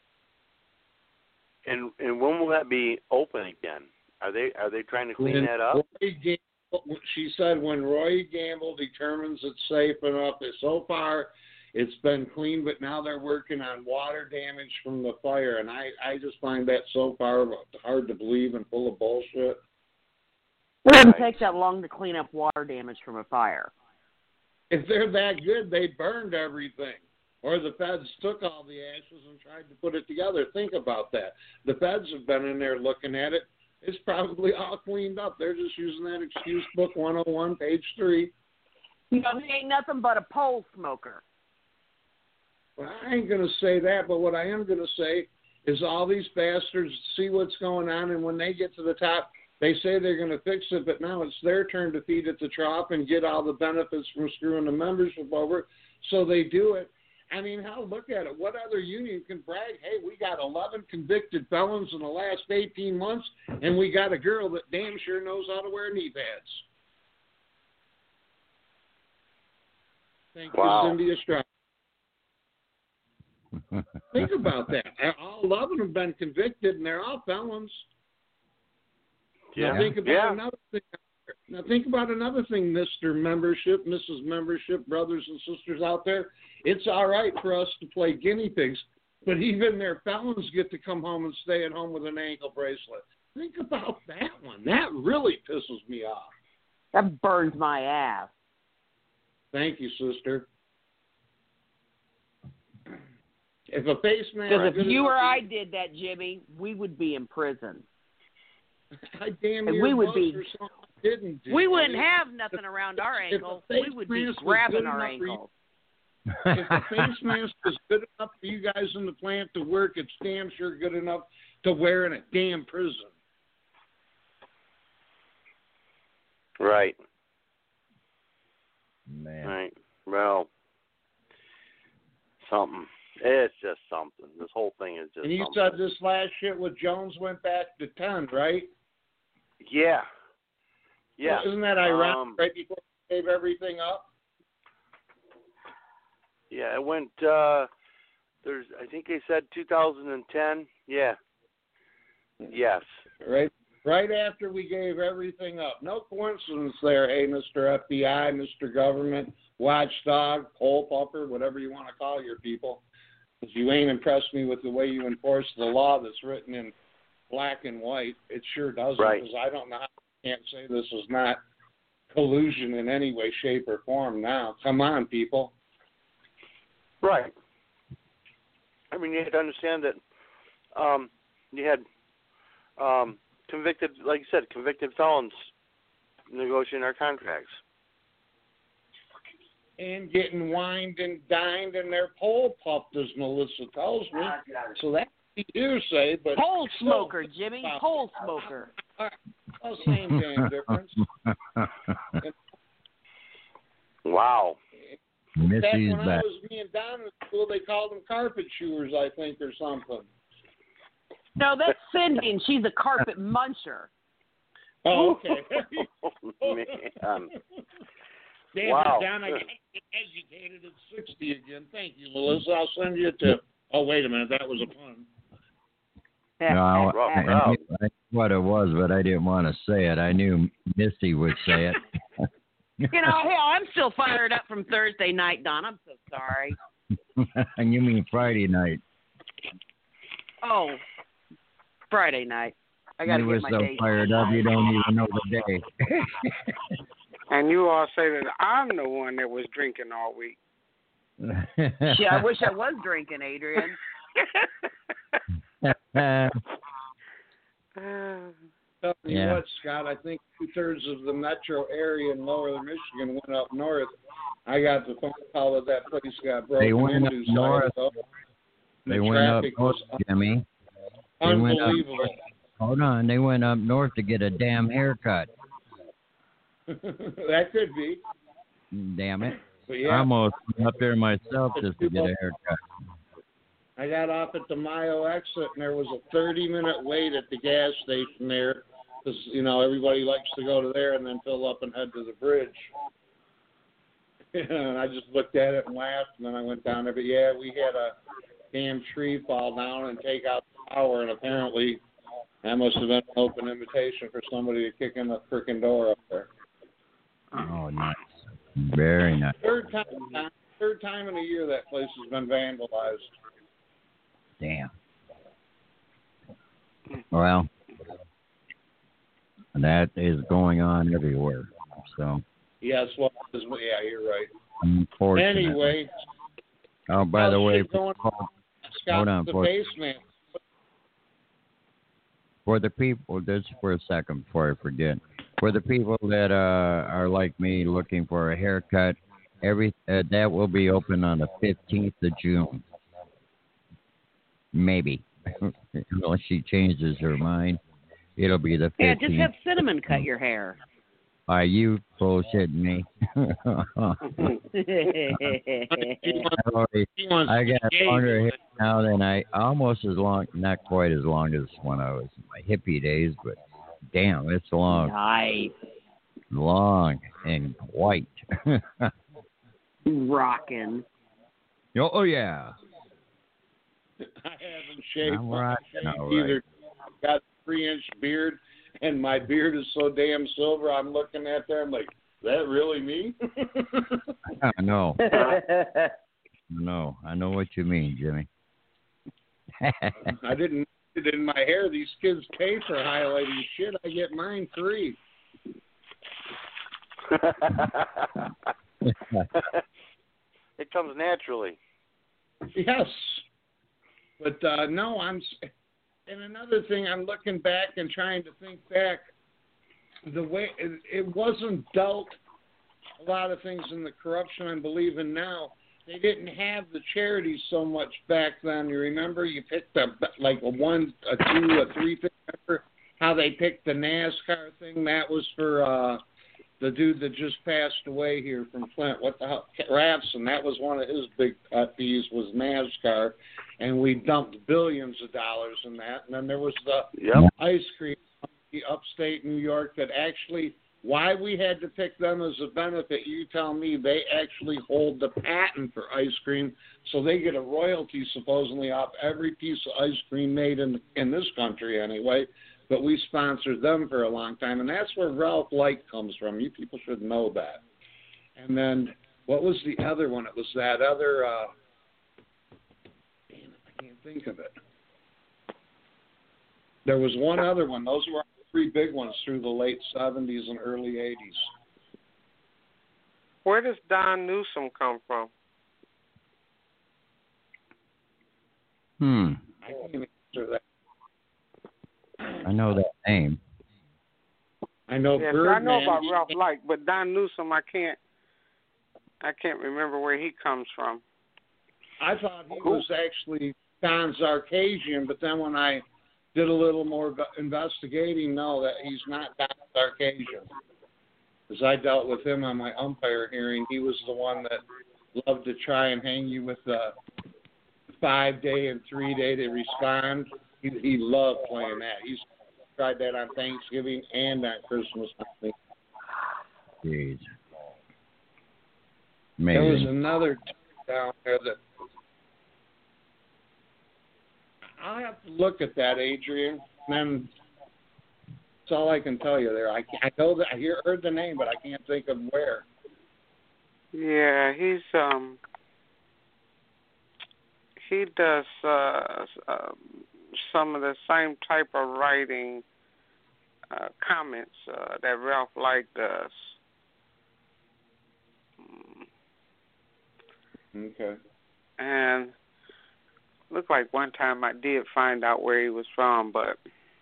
And when will that be open again? Are they trying to clean that up? She said when Roy Gamble determines it's safe enough. So far, it's been clean, but now they're working on water damage from the fire, and I just find that so far hard to believe and full of bullshit. It doesn't take that long to clean up water damage from a fire. If they're that good, they burned everything. Or the feds took all the ashes and tried to put it together. Think about that. The feds have been in there looking at it. It's probably all cleaned up. They're just using that excuse book 101, page 3. You know, he ain't nothing but a pole smoker. Well, I ain't going to say that, but what I am going to say is all these bastards see what's going on, and when they get to the top, they say they're going to fix it, but now it's their turn to feed at the trough and get all the benefits from screwing the membership over, so they do it. I mean, hell, look at it. What other union can brag, hey, we got 11 convicted felons in the last 18 months, and we got a girl that damn sure knows how to wear knee pads? Thank you, Cindy Estrada. Think about that. All 11 have been convicted, and they're all felons. Yeah. Now think about another thing. Now think about another thing, Mr. Membership, Mrs. Membership, brothers and sisters out there. It's all right for us to play guinea pigs, but even their felons get to come home and stay at home with an ankle bracelet. Think about that one. That really pisses me off. That burns my ass. Thank you, sister. If a face mask... Because if you or I did that, Jimmy, we would be in prison. I damn and we would be... Didn't do we wouldn't have nothing around our ankles. We would be grabbing our ankles. If a face mask is good enough for you guys in the plant to work, it's damn sure good enough to wear in a damn prison. Right. Man. Right. Well, something. It's just something. This whole thing is just And you something. said this last shit with Jones went back to 10, right? Yeah. Yeah. Well, isn't that ironic? Right before they gave everything up? Yeah, it went, I think they said 2010. Yeah. Yes. Right after we gave everything up. No coincidence there, hey, Mr. FBI, Mr. Government, watchdog, poll pupper, whatever you want to call your people. Because you ain't impressed me with the way you enforce the law that's written in black and white. It sure doesn't, because I don't know how you can't say this is not collusion in any way, shape, or form now. Come on, people. Right. I mean, you had to understand that you had convicted, like you said, convicted felons negotiating our contracts. And getting wined and dined and their pole puffed, as Melissa tells me. So that's the hearsay, but... Pole smoker, Jimmy. Pole smoker. Well, same damn difference. Wow. Missy's when back. I was being down in school, they called them carpet chewers, I think, or something. No, that's Cindy, and she's a carpet muncher. Oh, okay. Oh, man. Damn Wow. it, Don, I got educated at 60 again. Thank you, Melissa. I'll send you a tip. Oh, wait a minute. That was a pun. No, Rough I crowd. knew what it was, but I didn't want to say it. I knew Misty would say it. You know, hell, I'm still fired up from Thursday night, Don. I'm so sorry. And you mean Friday night? Oh, Friday night. I got to You get were my so days. fired up you don't even know the day. And you all say that I'm the one that was drinking all week. Yeah, I wish I was drinking, Adrian. Tell you Yeah. what, Scott, I think 2/3 of the metro area in lower Michigan went up north. I got the phone call that that place got broken They went up into. So north. They went up traffic north, was Jimmy. They went up unbelievable. north. Hold on. They went up north to get a damn haircut. That could be. Damn it. But I yeah, almost went up there myself just to get a haircut. I got off at the Mayo exit, and there was a 30-minute wait at the gas station there because, you know, everybody likes to go to there and then fill up and head to the bridge. And I just looked at it and laughed, and then I went down there. But, yeah, we had a damn tree fall down and take out the power, and apparently that must have been an open invitation for somebody to kick in the frickin' door up there. Oh, nice. Very nice. Third time in a year that place has been vandalized. Damn. Well, that is going on everywhere. So, Yes, well, yeah, you're right. unfortunately. Anyway. Oh, by the way, Scott, hold on, the for- basement. for the people, just for a second before I forget, for the people that are like me looking for a haircut, that will be open on the 15th of June. Maybe. Unless she changes her mind, it'll be the 15th. Yeah, just have Cinnamon cut your hair. Are you bullshitting me? I got longer hair now than almost as long, not quite as long as when I was in my hippie days, but damn, it's long. Nice. Long and white. Rockin'. Oh, yeah. I haven't shaved I'm my rocking, shave all right. either. I've got a 3-inch beard, and my beard is so damn silver. I'm looking at there. I'm like, is that really me? I know. No, I know what you mean, Jimmy. I didn't get it in my hair. These kids pay for highlighting shit. I get mine free. It comes naturally. Yes. But no, and another thing, I'm looking back and trying to think back. The way it wasn't dealt a lot of things in the corruption I'm believing now. They didn't have the charities so much back then. You remember you picked a 1, a 2, a 3 thing. Remember how they picked the NASCAR thing? That was for the dude that just passed away here from Flint. What the hell? Ratson. That was one of his big pet peeves was NASCAR. And we dumped billions of dollars in that. And then there was the ice cream company upstate New York that actually, why we had to pick them as a benefit, you tell me, they actually hold the patent for ice cream, so they get a royalty supposedly off every piece of ice cream made in this country anyway. But we sponsored them for a long time, and that's where Ralph Light comes from. You people should know that. And then what was the other one? It was that other damn it, I can't think of it. There was one other one. Those were the 3 big ones through the late 70s and early 80s. Where does Don Newsom come from? I can't answer that. I know that name. I know Yes, Birdman. I know about Ralph Light, but Don Newsom, I can't remember where he comes from. I thought he was actually Don Zarkasian, but then when I did a little more investigating, no, that he's not Don Zarkasian. Because I dealt with him on my umpire hearing. He was the one that loved to try and hang you with the 5-day and 3-day to respond. He loved playing that. He's tried that on Thanksgiving and on Christmas. Jeez. There was Amazing. another down there that I'll have to look at that, Adrian. And then that's all I can tell you there. I know that I heard the name, but I can't think of where. Yeah, he does some of the same type of writing comments that Ralph Light does. Okay. And looked like one time I did find out where he was from, but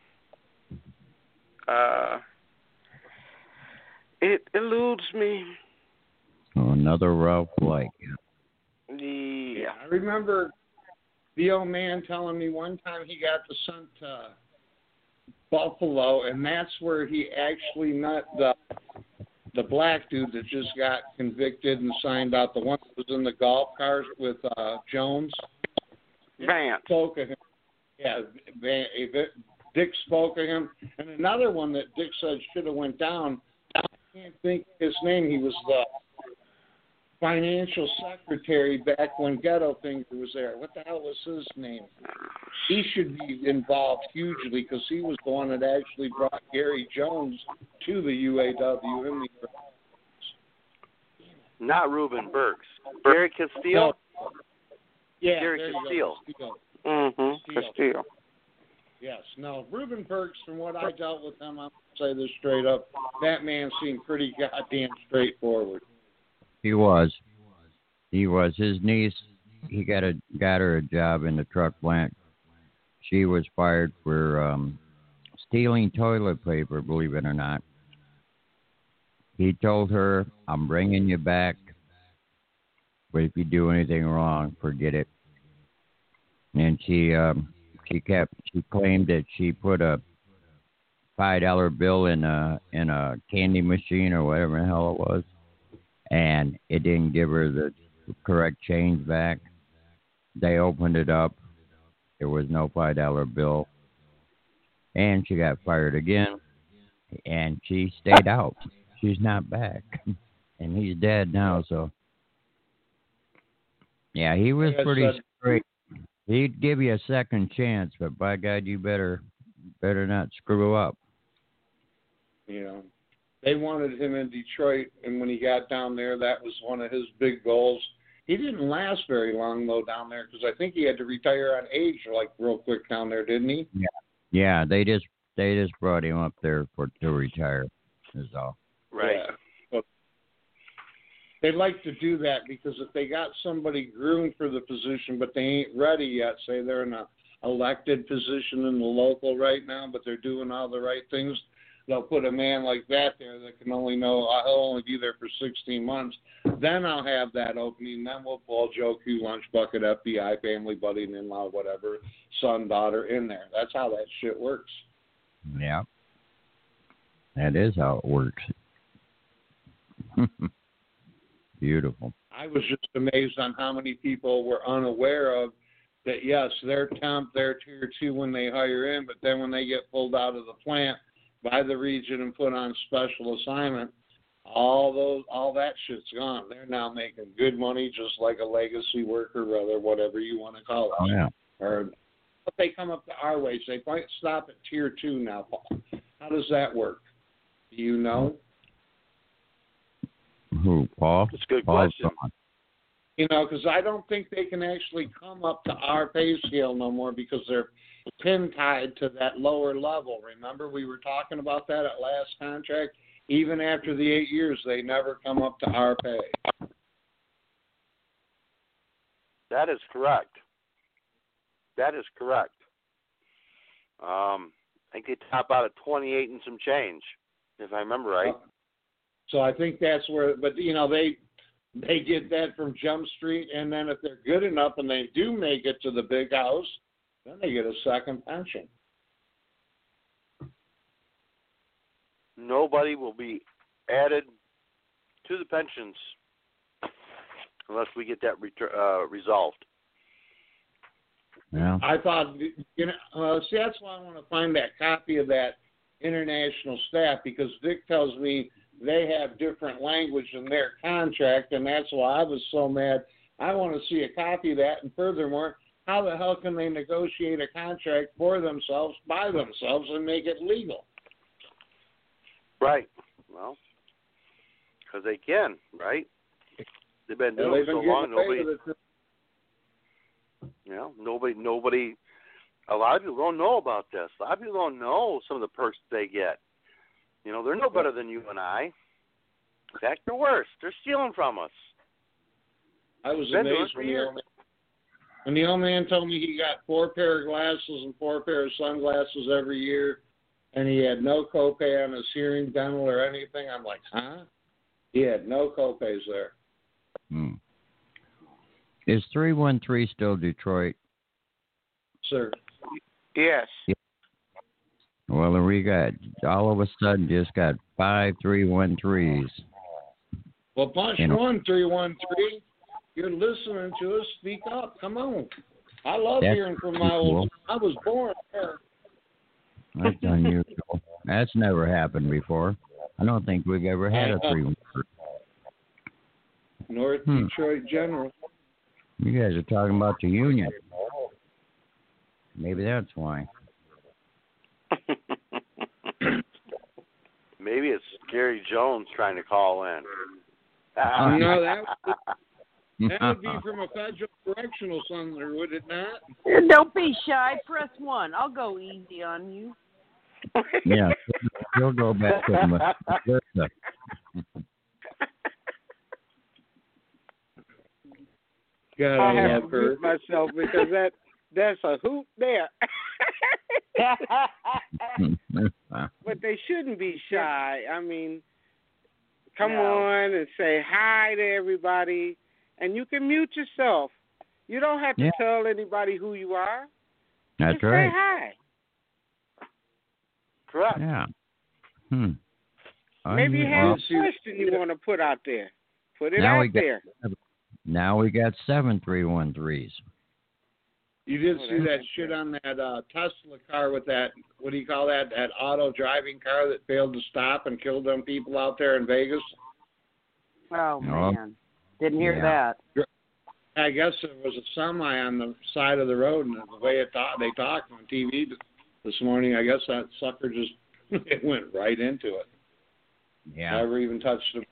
it eludes me. Oh, another Ralph Light. Yeah. I remember the old man telling me one time he got sent to Buffalo, and that's where he actually met the black dude that just got convicted and signed out, the one that was in the golf cars with Jones. Vance. Spoke of him. Yeah, Dick spoke of him. And another one that Dick said should have went down, I can't think of his name. He was the financial secretary back when Ghetto Finger was there. What the hell was his name? He should be involved hugely because he was the one that actually brought Gary Jones to the UAW. Not Reuben Burks. Gary Castile? No. Yeah, Gary Castile. Castile. Yes. No, Reuben Burks, from what I dealt with him, I'm going to say this straight up, that man seemed pretty goddamn straightforward. He was. His niece, he got her a job in the truck plant. She was fired for stealing toilet paper, believe it or not. He told her, "I'm bringing you back, but if you do anything wrong, forget it." And she claimed that she put a $5 bill in a candy machine or whatever the hell it was, and it didn't give her the correct change back. They opened it up. There was no $5 bill, and she got fired again, and she stayed out. She's not back, and he's dead now. So, yeah, he was pretty straight. He'd give you a second chance, but by God, you better not screw up. You know, they wanted him in Detroit, and when he got down there, that was one of his big goals. He didn't last very long, though, down there, because I think he had to retire on age, like, real quick down there, didn't he? Yeah. They just brought him up there to retire. Is all. Right. Yeah. But they like to do that because if they got somebody groomed for the position, but they ain't ready yet, say they're in an elected position in the local right now, but they're doing all the right things, they'll put a man like that there that can only know I'll only be there for 16 months. Then I'll have that opening. Then we'll pull Joe Q, Lunch Bucket, FBI, family, buddy, in-law, whatever, son, daughter in there. That's how that shit works. Yeah. That is how it works. Beautiful. I was just amazed on how many people were unaware of that, yes, they're temp, they're tier 2 when they hire in, but then when they get pulled out of the plant by the region and put on special assignment, all that shit's gone. They're now making good money just like a legacy worker, or whatever you want to call it. Oh, yeah. Or if they come up to our wage, they might stop at tier 2 now, Paul. How does that work? Do you know? Who, Paul? That's a good Paul's question. gone. You know, because I don't think they can actually come up to our pay scale no more because they're pin tied to that lower level. Remember, we were talking about that at last contract? Even after the 8 years, they never come up to our pay. That is correct. I think they top out at 28 and some change, if I remember right. So I think that's where, but you know, they get that from Jump Street, and then if they're good enough and they do make it to the big house, then they get a second pension. Nobody will be added to the pensions unless we get that resolved. Yeah. I thought, you know, see, that's why I want to find that copy of that international staff, because Dick tells me they have different language in their contract, and that's why I was so mad. I want to see a copy of that, and furthermore, how the hell can they negotiate a contract for themselves, by themselves, and make it legal? Right. Well, because they can, right? They've been doing it so long. Nobody. A lot of people don't know about this. A lot of people don't know some of the perks they get. You know, they're no better than you and I. In fact, they're worse. They're stealing from us. I was amazed when the old man told me he got 4 pair of glasses and 4 pair of sunglasses every year, and he had no copay on his hearing, dental, or anything. I'm like, huh? He had no copays there. Is 313 still Detroit? Sir. Yes. Yeah. Well, we got, all of a sudden, just got 5 313s. Well, punch 1 313. You're listening to us. Speak up. Come on. I love hearing from my old. I was born there. That's unusual. That's never happened before. I don't think we've ever had a 313. North Detroit General. You guys are talking about the Union. Maybe that's why. Maybe it's Gary Jones trying to call in. No, that would be from a federal correctional center, would it not? Don't be shy. Press 1. I'll go easy on you. Yeah, she'll go back to Melissa. I have to mute myself because that's a hoot there. But they shouldn't be shy. I mean, come on and say hi to everybody, and you can mute yourself. You don't have to tell anybody who you are. That's Just right. say hi. Correct. Yeah. Maybe you have a question you want to put out there. Put it out there. Now we got 7 313s. You did see that shit on that Tesla car with that, what do you call that, that auto driving car that failed to stop and killed them people out there in Vegas? Oh, man. Didn't hear that. I guess there was a semi on the side of the road, and the way they talked on TV this morning, I guess that sucker just it went right into it. Yeah. Never even touched him.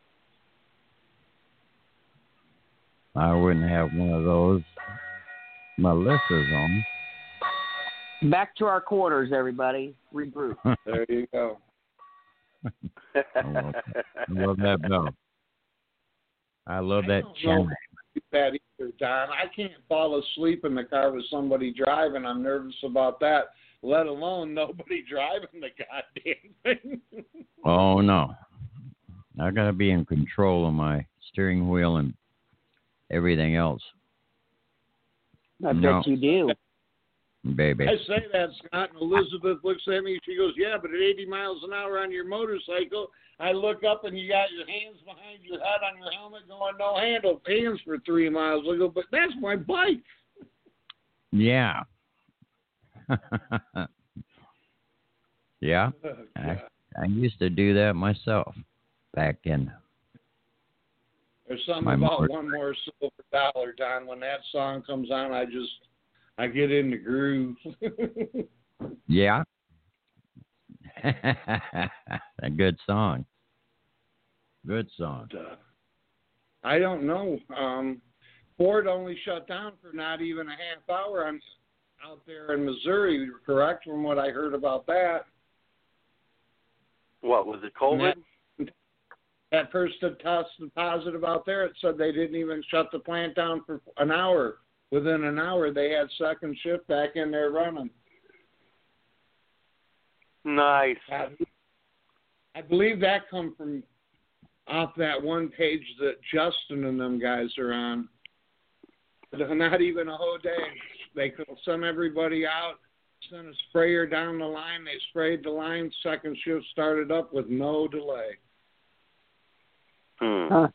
I wouldn't have one of those. Melissa's on. Back to our quarters, everybody. Regroup. There you go. I love that bell. I love that channel. That either, Don. I can't fall asleep in the car with somebody driving. I'm nervous about that, let alone nobody driving the goddamn thing. Oh, no. I got to be in control of my steering wheel and everything else. I bet you do. Baby. I say that, Scott, and Elizabeth looks at me. She goes, yeah, but at 80 miles an hour on your motorcycle, I look up and you got your hands behind your head on your helmet going no hands for 3 miles. I go, but that's my bike. Yeah. Yeah. I used to do that myself back in. There's something about one more silver dollar, Don. When that song comes on, I get in the groove. Yeah. A good song. Good song. I don't know. Ford only shut down for not even a half hour out there in Missouri, correct, from what I heard about that. What, was it COVID? That person that tested positive out there, it said they didn't even shut the plant down for an hour. Within an hour, they had second shift back in there running. Nice. I believe that come from off that one page that Justin and them guys are on. Not even a whole day. They could send everybody out, sent a sprayer down the line. They sprayed the line. Second shift started up with no delay. Huh.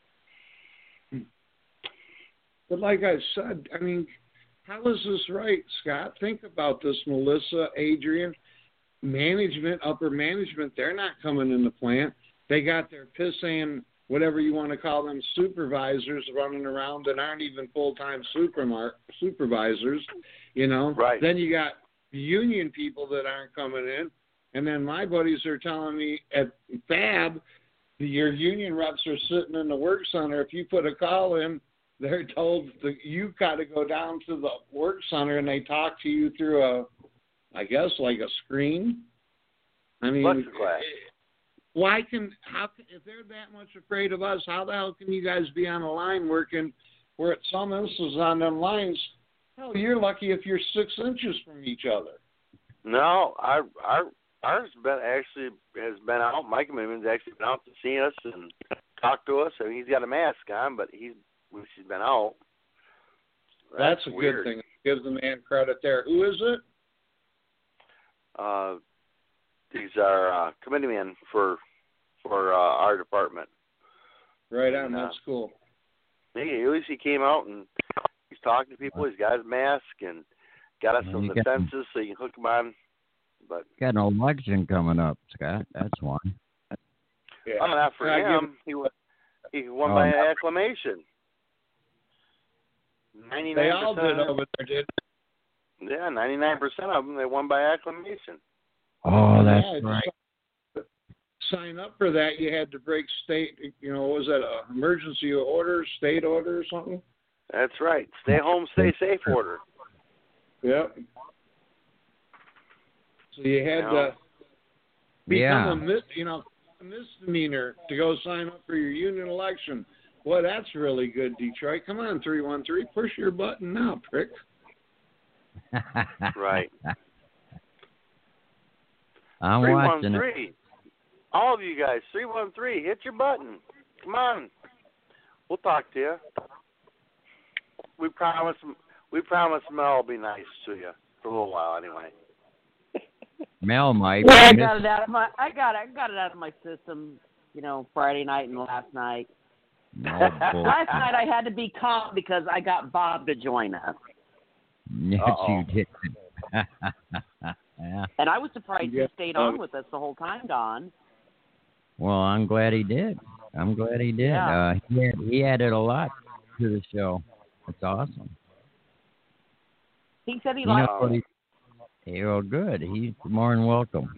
But like I said, I mean, how is this right, Scott? Think about this, Melissa, Adrian. management, upper management, they're not coming in the plant. They got their pissant, whatever you want to call them, supervisors running around that aren't even full-time supervisors, you know. Right. Then you got union people that aren't coming in. And then my buddies are telling me at Fab, your union reps are sitting in the work center. If you put a call in, they're told that you got to go down to the work center and they talk to you through I guess like a screen. I mean, plexiglass. If they're that much afraid of us, how the hell can you guys be on a line working where at some instances on them lines, hell, you're lucky if you're 6 inches from each other. No, ours has been out. Mike Commitment's actually been out to see us and talk to us. I mean, he's got a mask on, but he's been out. That's a weird. good thing. Gives the man credit there. Who is it? He's our committeeman for our department. Right on. That's cool. At least he came out and he's talking to people. He's got his mask and got us some defenses so you can hook him on. But got an election coming up, Scott. That's one. Yeah. Oh, not for him. He won by acclamation. 99%. They all did over there, did. Yeah, 99% of them, they won by acclamation. Oh, that's right. To sign up for that, you had to break state, was that an emergency order, state order or something? That's right. Stay home, stay safe order. Yep. So you had to become a misdemeanor to go sign up for your union election. Boy, that's really good, Detroit. Come on, 313, push your button now, prick. Right. I'm watching it. All of you guys, 313, hit your button. Come on. We'll talk to you. We promise Mel will be nice to you for a little while anyway. Mel might. Yeah, I got it out of my system, Friday night and last night. No, last night I had to be calm because I got Bob to join us. Yes, you did. Yeah. And I was surprised he stayed on with us the whole time, Don. Well, I'm glad he did. Yeah. He added a lot to the show. It's awesome. He said he liked it. Well, good. He's more than welcome.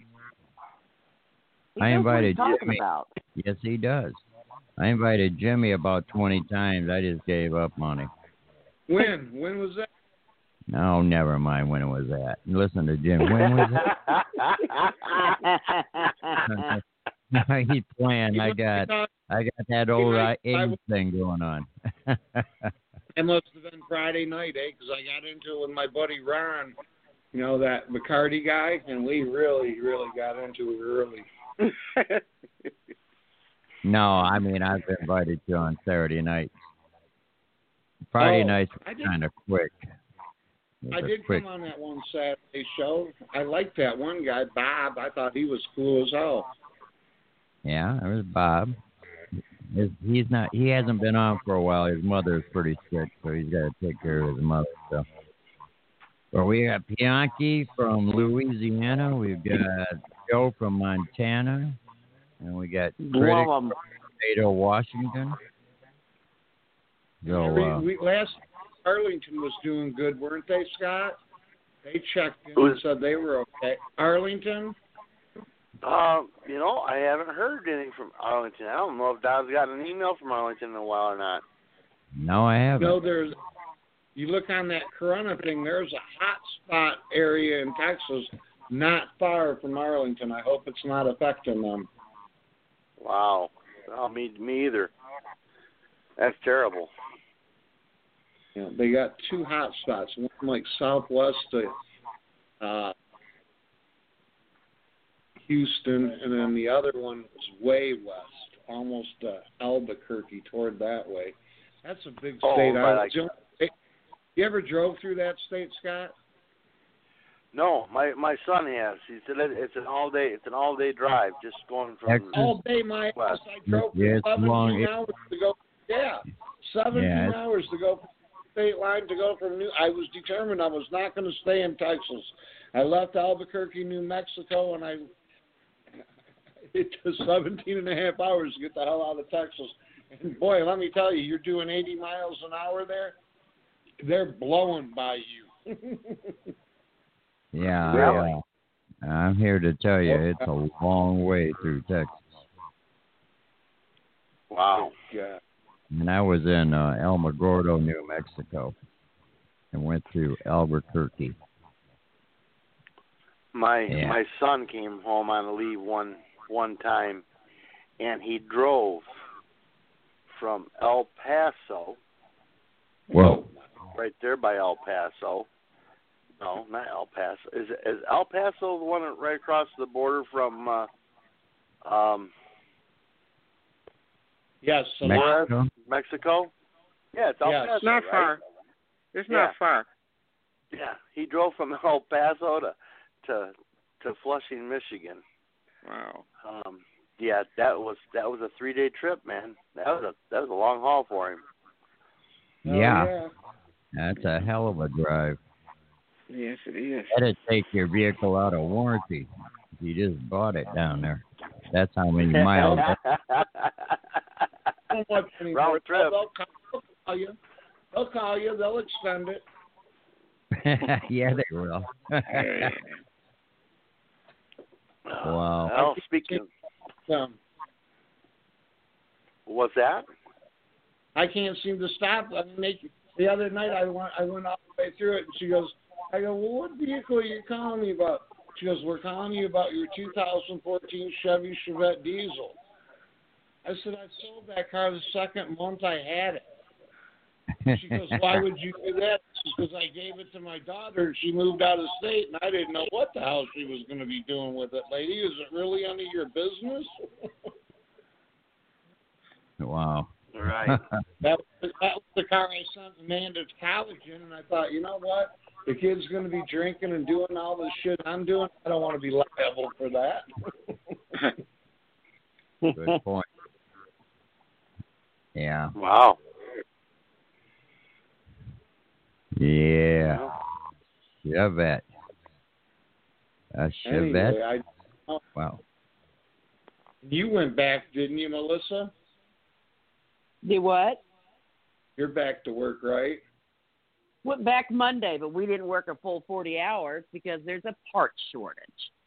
I invited Jimmy. Yes, he does. I invited Jimmy about 20 times. I just gave up on him. When? When was that? No, never mind when it was at. Listen to Jim. When was that? He's playing. I got that old AIDS thing going on. It must have been Friday night, because I got into it with my buddy Ron, that Bacardi guy, and we really, really got into it early. No, I mean, I've invited you on Saturday nights. Friday nights were kind of quick. I did come on that one Saturday show. I liked that one guy, Bob. I thought he was cool as hell. Yeah, it was Bob. He hasn't been on for a while. His mother's pretty sick, so he's got to take care of his mother. So, well, we got Bianchi from Louisiana. We've got Joe from Montana, and we got Critic from Toledo, Washington. So, last Arlington was doing good, weren't they, Scott? They checked in and said they were okay. Arlington? I haven't heard anything from Arlington. I don't know if Don's got an email from Arlington in a while or not. No, I haven't. You look on that Corona thing, there's a hot spot area in Texas not far from Arlington. I hope it's not affecting them. Wow. Well, me either. That's terrible. Yeah, they got two hot spots, one like southwest of Houston, and then the other one was way west, almost Albuquerque, toward that way. That's a big state. You ever drove through that state, Scott? No, my son has. He said it's an all day drive, just going from all day. My ass, I drove 17 hours to go. Yeah, 17 hours to go state line to go from I was determined I was not going to stay in Texas. I left Albuquerque, New Mexico, and it took 17 and a half hours to get the hell out of Texas. And boy, let me tell you, you're doing 80 miles an hour there. They're blowing by you. Yeah, Really? I'm here to tell you, it's a long way through Texas. Wow. Yeah. And I was in Alamogordo, New Mexico, and went through Albuquerque. My son came home on a leave one time, and he drove from El Paso. Whoa. Right there by El Paso. No, not El Paso. Is El Paso the one right across the border from Yes, Mexico? Yeah, it's El Paso. It's not far. It's not far. Yeah, he drove from El Paso to Flushing, Michigan. Wow. Yeah, that was a 3-day trip, man. That was a long haul for him. Yeah. That's a hell of a drive. Yes, it is. That'd take your vehicle out of warranty if you just bought it down there. That's how many miles. Round trip. They'll call you. They'll extend it. Yeah, they will. Wow. Well, speaking. What's that? I can't seem to stop. I mean, the other night I went all the way through it, and I go, well, what vehicle are you calling me about? She goes, we're calling you about your 2014 Chevy Chevette diesel. I said, I sold that car the second month I had it. She goes, why would you do that? Because I gave it to my daughter, and she moved out of state, and I didn't know what the hell she was going to be doing with it, lady. Is it really none of your business? Wow. Right. That was the car I sent Amanda to college in, and I thought, you know what? The kid's going to be drinking and doing all this shit I'm doing. I don't want to be liable for that. Good point. Yeah. Wow. Yeah. Chevette. A Chevette? Anyway, Wow. You went back, didn't you, Melissa? Did what? You're back to work, right? Went back Monday, but we didn't work a full 40 hours because there's a parts shortage.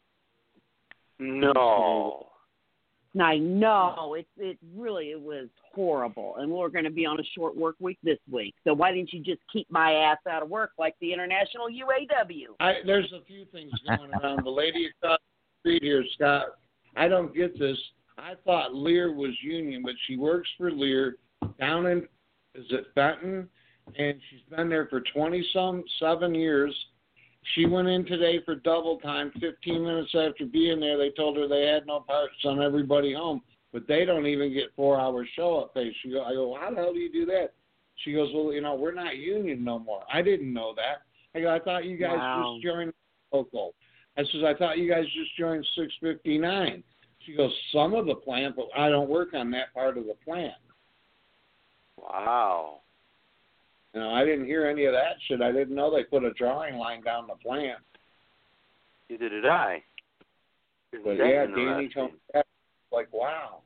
No. I know. It was horrible. And we're going to be on a short work week this week. So why didn't you just keep my ass out of work like the International UAW? There's a few things going around. The lady across the street here, Scott, I don't get this. I thought Lear was union, but she works for Lear down in, is it Fenton? And she's been there for 27 years. She went in today for double time. 15 minutes after being there, they told her they had no parts, sent everybody home. But they don't even get 4-hour show-up pay. I go, how the hell do you do that? She goes, well, we're not union no more. I didn't know that. I go, I thought you guys just joined local. I says, I thought you guys just joined 659. She goes, some of the plant, but I don't work on that part of the plant. Wow. I didn't hear any of that shit. I didn't know they put a drawing line down the plant. Neither did I. But yeah, Danny told me that. Like, wow.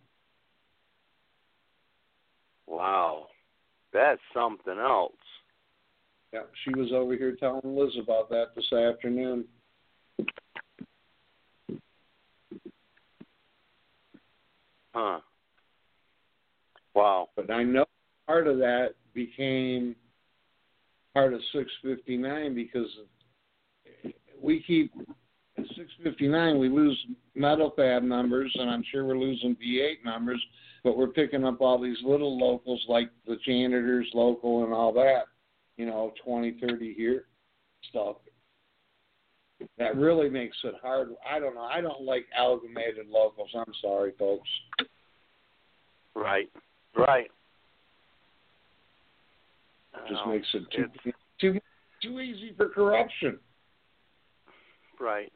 Wow. That's something else. Yeah, she was over here telling Liz about that this afternoon. Huh. Wow. But I know part of that became part of 659 because we keep at 659 we lose metal fab numbers, and I'm sure we're losing V8 numbers, but we're picking up all these little locals like the janitors local and all that, 20, 30 here stuff. That really makes it hard. I don't know. I don't like amalgamated locals. I'm sorry, folks. Right. Just makes it too easy for corruption. Right.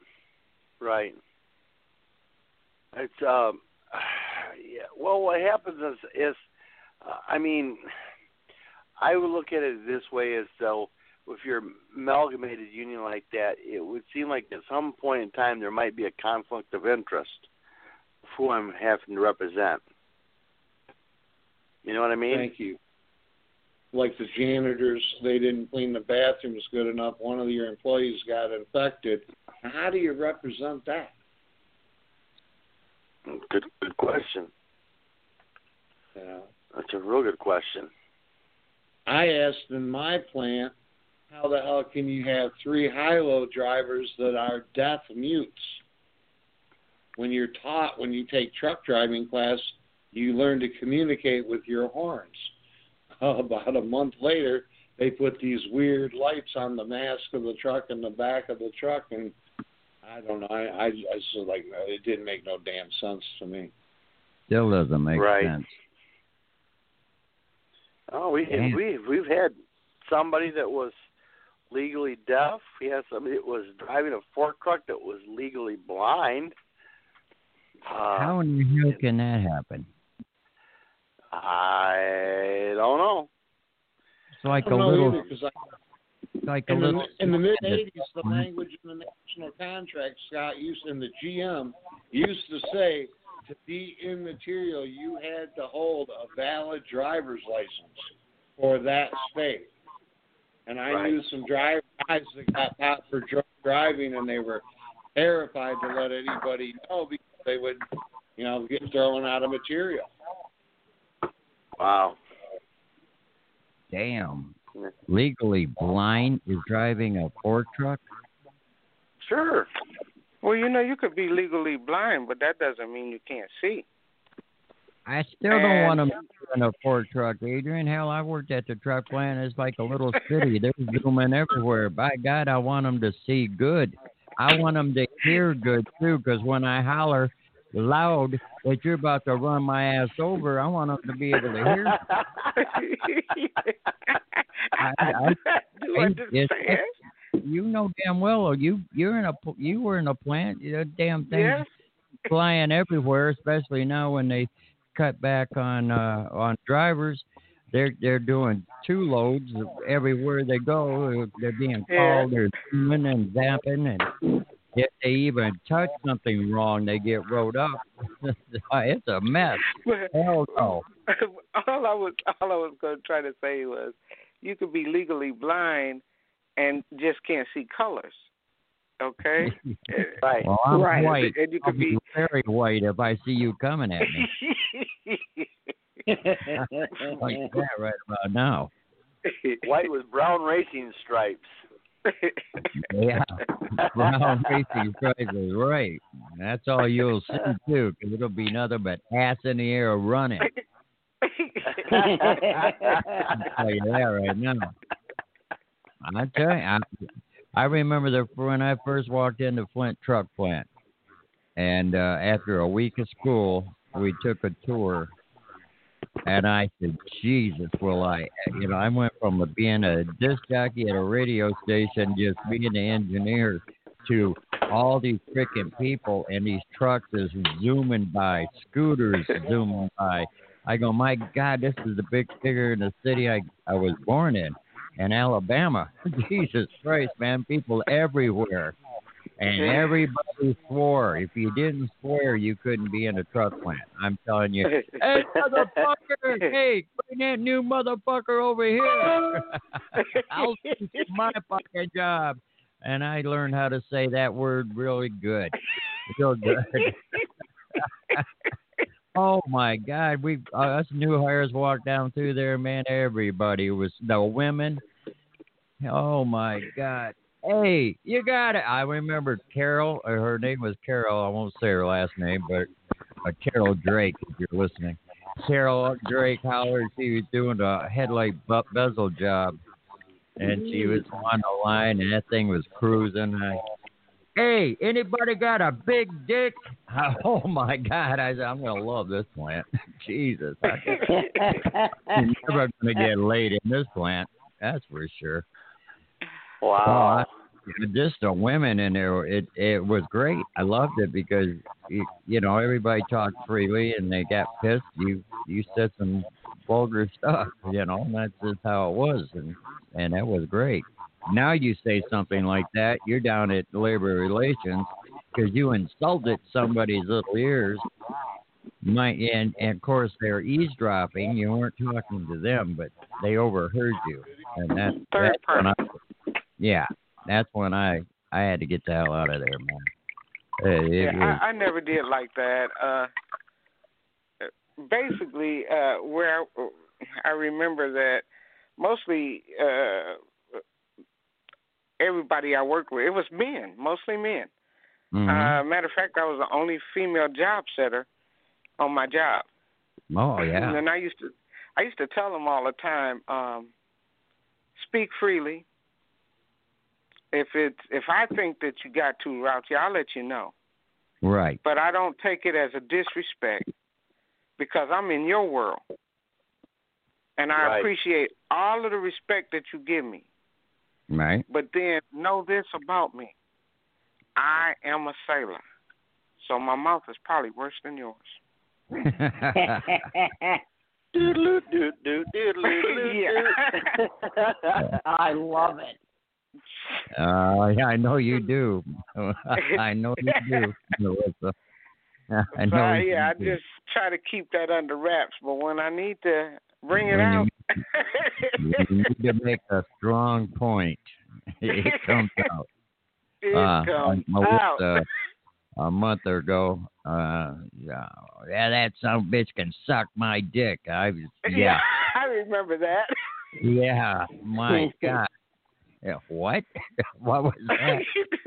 It's yeah. Well, what happens is I would look at it this way, as though if you're amalgamated union like that, it would seem like at some point in time there might be a conflict of interest of who I'm having to represent. You know what I mean? Thank you. Like the janitors, they didn't clean the bathrooms good enough. One of your employees got infected. How do you represent that? Good question. Yeah. That's a real good question. I asked in my plant, how the hell can you have 3 high-low drivers that are deaf mutes? When you're taught, when you take truck driving class, you learn to communicate with your horns. About a month later, they put these weird lights on the mask of the truck and the back of the truck, and I don't know. I just like, it didn't make no damn sense to me. Still doesn't make sense. Oh, we've had somebody that was legally deaf. We had somebody that was driving a fork truck that was legally blind. How in the hell can that happen? I don't know. It's like a little. In the mid '80s, the language in the national contract, Scott, used in the GM used to say, to be immaterial, you had to hold a valid driver's license for that state. And I knew some guys that got popped for drunk driving, and they were terrified to let anybody know because they would, get thrown out of material. Wow. Damn. Legally blind is driving a fork truck? Sure. Well, you could be legally blind, but that doesn't mean you can't see. I still don't want them in a fork truck, Adrian. Hell, I worked at the truck plant. It's like a little city. They're zooming everywhere. By God, I want them to see good. I want them to hear good, too, because when I holler loud that you're about to run my ass over, I want them to be able to hear. I do understand. You know damn well, you were in a plant. Damn things flying everywhere, especially now when they cut back on drivers. They're doing 2 loads everywhere they go. They're being called. They're zooming and zapping, and if they even touch something wrong, they get rolled up. It's a mess. Hell no. All I was going to try to say was, you could be legally blind and just can't see colors. Okay? Right. Well, I'm white. And you could be very white if I see you coming at me. Like that right about now. White with brown racing stripes. Yeah, brown racing stripes is right. That's all you'll see too, because it'll be nothing but ass in the air running. I'll tell you that right now. I tell you, I remember when I first walked into Flint Truck Plant, and after a week of school, we took a tour. And I said, Jesus, I went from being a disc jockey at a radio station, just being an engineer, to all these freaking people and these trucks is zooming by, scooters zooming by. I go, my God, this is the big figure in the city I was born in Alabama. Jesus Christ, man, people everywhere. And everybody swore. If you didn't swear, you couldn't be in a truck plant. I'm telling you. Hey, motherfucker! Hey, bring that new motherfucker over here. I'll do my fucking job. And I learned how to say that word really good. Real good. Oh, my God. Us new hires walked down through there, man. Everybody was, the women. Oh, my God. Hey, you got it. I remember Carol, or her name was Carol. I won't say her last name, but Carol Drake, if you're listening. Carol Drake hollered. She was doing a headlight bezel job, and she was on the line, and that thing was cruising. Hey, anybody got a big dick? Oh, my God. I said, I'm going to love this plant. Jesus. I'm never going to get laid in this plant. That's for sure. Wow. Just the women in there, it was great. I loved it because, everybody talked freely and they got pissed. You said some vulgar stuff, you know. And that's just how it was, and that was great. Now you say something like that, you're down at Labor Relations because you insulted somebody's little ears. And of course they're eavesdropping. You weren't talking to them, but they overheard you, and that's when that's when I had to get the hell out of there, man. I never did like that. Basically, where I remember that mostly everybody I worked with, it was men, mostly men. Mm-hmm. Matter of fact, I was the only female job setter on my job. Oh yeah. And I used to tell them all the time, speak freely. If I think that you got too rowdy, I'll let you know. Right. But I don't take it as a disrespect because I'm in your world. And I appreciate all of the respect that you give me. Right. But then know this about me. I am a sailor. So my mouth is probably worse than yours. I love it. Yeah, I know you do. I know you do, Melissa. I know. I just try to keep that under wraps, but when I need to bring it out, you need to make a strong point. It comes out. It comes out. A month ago, that son of a bitch can suck my dick. I remember that. Yeah, my God. Yeah, what? What was that?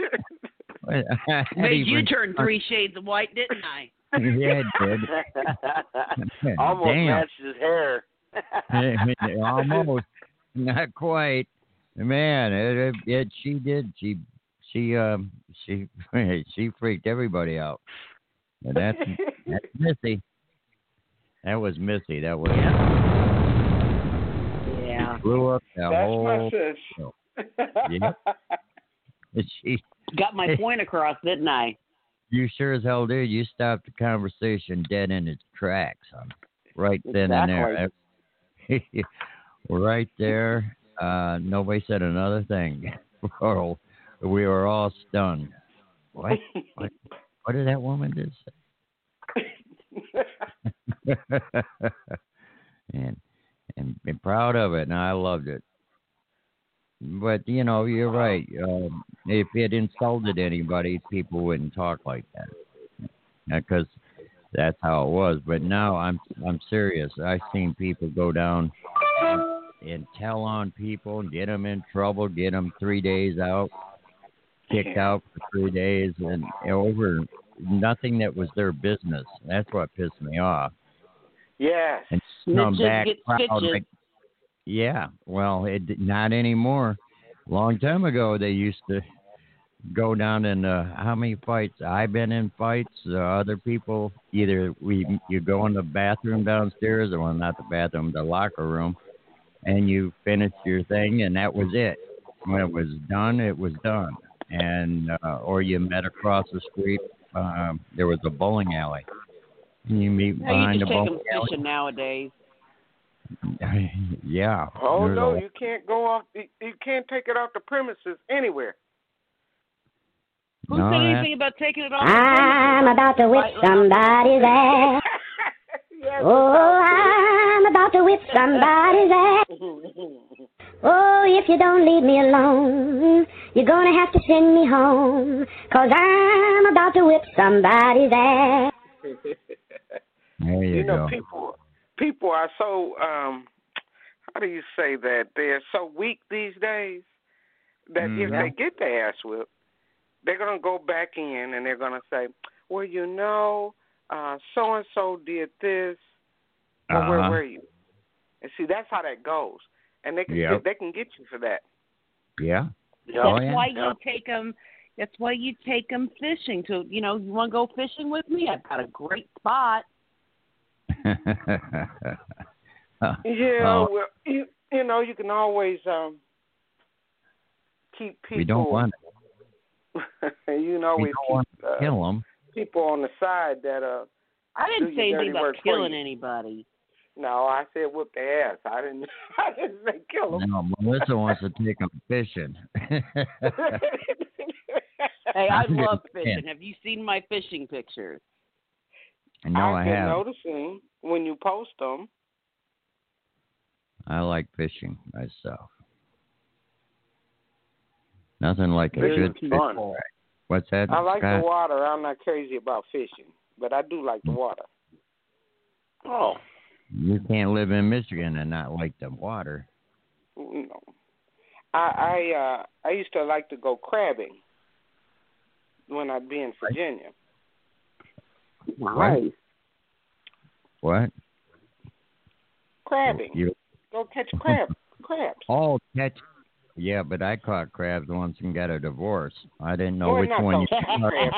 Made you turn 3 shades of white, didn't I? Yeah, it did. Almost matched his hair. Almost. Not quite. Man, she did. She freaked everybody out. And that's Missy. That was Missy. That was. Yeah. She blew up the whole. My sis. Yeah. She got my point across, didn't I? You sure as hell did. You stopped the conversation dead in its tracks, right then and there. Right there. Nobody said another thing. We were all stunned. What did that woman just say? and proud of it, and I loved it. But, you're right. If it insulted anybody, people wouldn't talk like that. Because that's how it was. But now I'm serious. I've seen people go down and tell on people, get them in trouble, get them 3 days out, kicked out for 3 days, and over nothing that was their business. That's what pissed me off. Yes. And come back proud. Like, yeah, well, not anymore. A long time ago, they used to go down in how many fights? I've been in fights. Other people, either you go in the bathroom downstairs, or not the bathroom, the locker room, and you finished your thing, and that was it. When it was done, it was done. And or you met across the street. There was a bowling alley. And you meet behind the bowling alley. Fishing nowadays. Yeah. Oh no, you can't go off. You can't take it off the premises anywhere. Who said anything about taking it off? I'm about to whip somebody's ass. Yes, I'm about to whip somebody's ass. Oh, if you don't leave me alone, you're gonna have to send me home, 'cause I'm about to whip somebody's ass. There you go. People are so, how do you say that? They're so weak these days that if they get their ass whipped, they're going to go back in and they're going to say, well, so-and-so did this. Well, where were you? And see, that's how that goes. And they can get you for that. Yeah. That's why you take them. That's why you take them fishing. So, you want to go fishing with me? I've got a great spot. Well, you can always keep people. We don't want it. You can always kill them. People on the side that I didn't say anything about killing anybody. No, I said whip their ass. I didn't say kill them. No, Melissa wants to take them fishing. Hey, I love fishing. Have you seen my fishing pictures? No, I I've been have. noticing when you post them. I like fishing myself. Nothing like a Fishing's good fun. fish. What's that? I like Scott? the water. I'm not crazy about fishing, but I do like the water. Oh. You can't live in Michigan and not like the water. No. I used to like to go crabbing when I'd be in Virginia. Nice. What? Crabbing. You? Go catch crabs. Oh, catch. Yeah, but I caught crabs once and got a divorce. I didn't know Boy, which not one those crabs.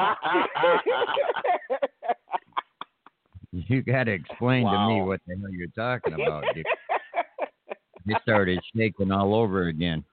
you got to explain to me Wow. what the hell you're talking about. You started shaking all over again.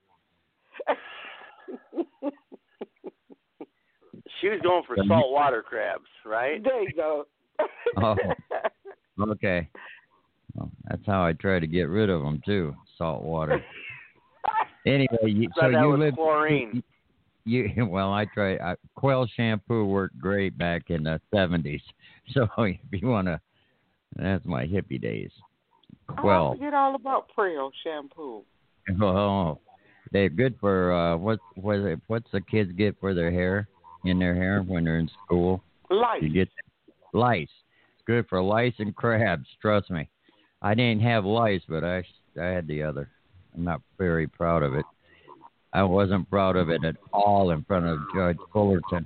She was going for saltwater crabs, right? There you go. Oh, okay. Well, that's how I try to get rid of them too. Salt water. Anyway, So that was live. chlorine. Well, I tried. Quail shampoo worked great back in the 70s. So if you want that's my hippie days. Quail. I forget all about Prel shampoo. Oh, they're good for what's the kids get for their hair in their hair when they're in school? Lice. You get lice. It's good for lice and crabs. Trust me. I didn't have lice, but I had the other. I'm not very proud of it. I wasn't proud of it at all in front of Judge Fullerton.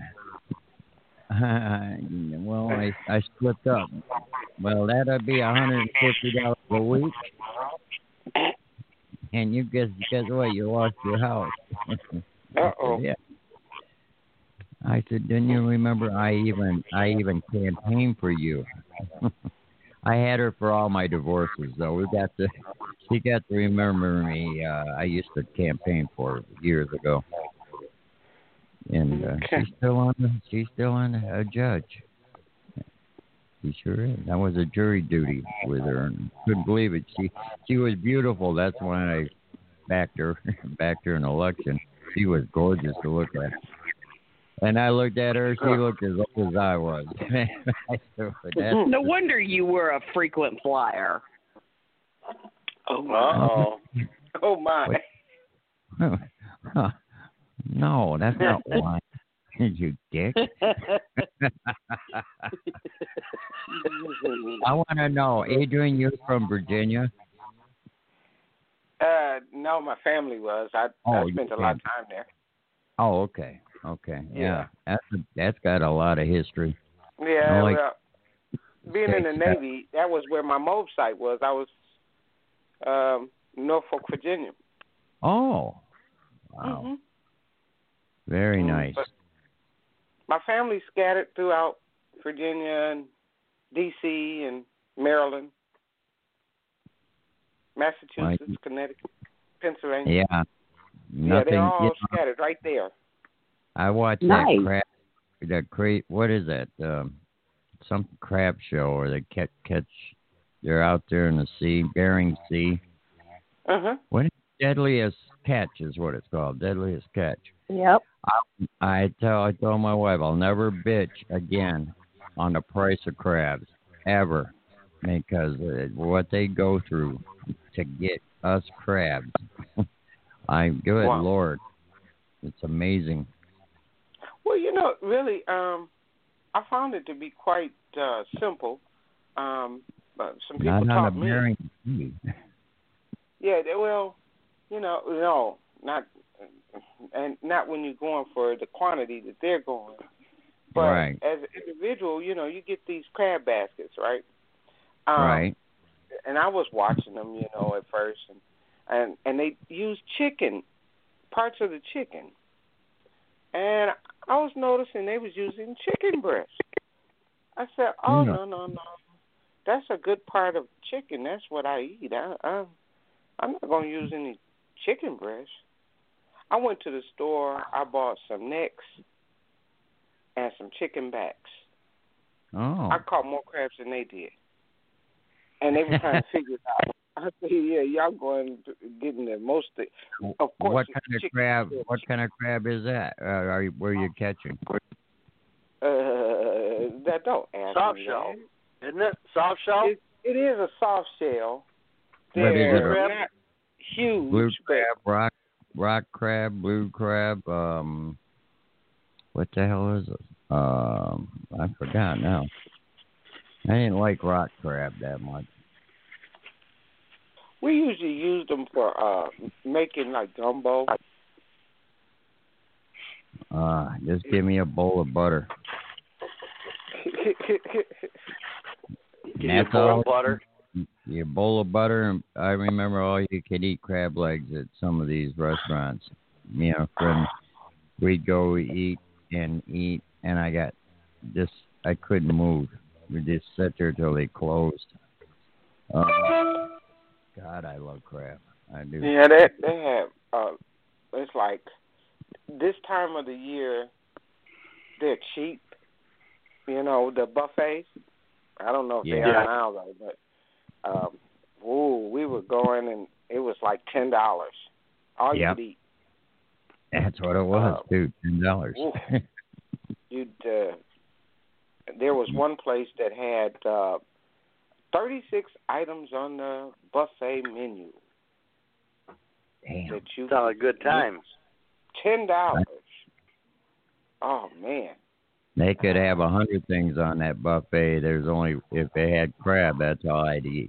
Well, I slipped up. Well, that'd be $150 a week. And you guess what? You lost your house. Uh-oh. Yeah. I said, didn't you remember? I even campaigned for you. I had her for all my divorces, though. She got to remember me. I used to campaign for her years ago, and she's still on a judge. She sure is. That was a jury duty with her, and couldn't believe it. She was beautiful. That's why I backed her in an election. She was gorgeous to look at. And I looked at her, she looked as old as I was. No wonder you were a frequent flyer. Uh-oh. Oh, my. No, that's not why. You dick. I want to know, Adrian, you're from Virginia? No, my family was. I spent a lot of time there. Oh, okay. Yeah. That's got a lot of history. Yeah, well, being in the Navy, that was where my mob site was. I was Norfolk, Virginia. Oh, wow. Mm-hmm. Very nice. But my family scattered throughout Virginia and D.C. and Maryland, Massachusetts, Connecticut, Pennsylvania. Yeah. Yeah, they're all scattered right there. I watched that what is that? Some crab show where they catch. They're out there in the sea, Bering Sea. What is Deadliest Catch is what it's called. Deadliest Catch. Yep. I told my wife I'll never bitch again on the price of crabs ever, because what they go through to get us crabs. Good Lord, it's amazing. Well, really, I found it to be quite simple. But some people taught me. Yeah, well, no, not when you're going for the quantity that they're going. But right. As an individual, you get these crab baskets, right? Right. And I was watching them, at first, and they use parts of the chicken. And I was noticing they was using chicken breast. I said, no. That's a good part of chicken. That's what I eat. I'm not going to use any chicken breast. I went to the store. I bought some necks and some chicken backs. Oh. I caught more crabs than they did. and they were trying to figure it out. I said, yeah, y'all going to getting the most. Of course, What kind of crab is that? Were you catching? That don't ask soft me shell, that. isn't it? Soft shell. It is a soft shell. What is it? They're not huge. Blue crab, rock crab, blue crab. What the hell is it? I forgot now. I didn't like rock crab that much. We usually use them for making like gumbo. Just give me a bowl of butter. Give me a bowl of butter. Your bowl of butter, and I remember all you could eat crab legs at some of these restaurants. Me and a friend, we'd go eat, and I couldn't move. We just sat there till they closed. God, I love crab. I do. Yeah, they have. It's like this time of the year, they're cheap. You know, the buffets. I don't know if they are now though, but we were going and it was like $10. All you could eat. That's what it was, dude. $10. There was one place that had 36 items on the buffet menu. Damn. That you sounds like a good time. $10. Oh man. They could have 100 things on that buffet. There's only, if they had crab, that's all I'd eat.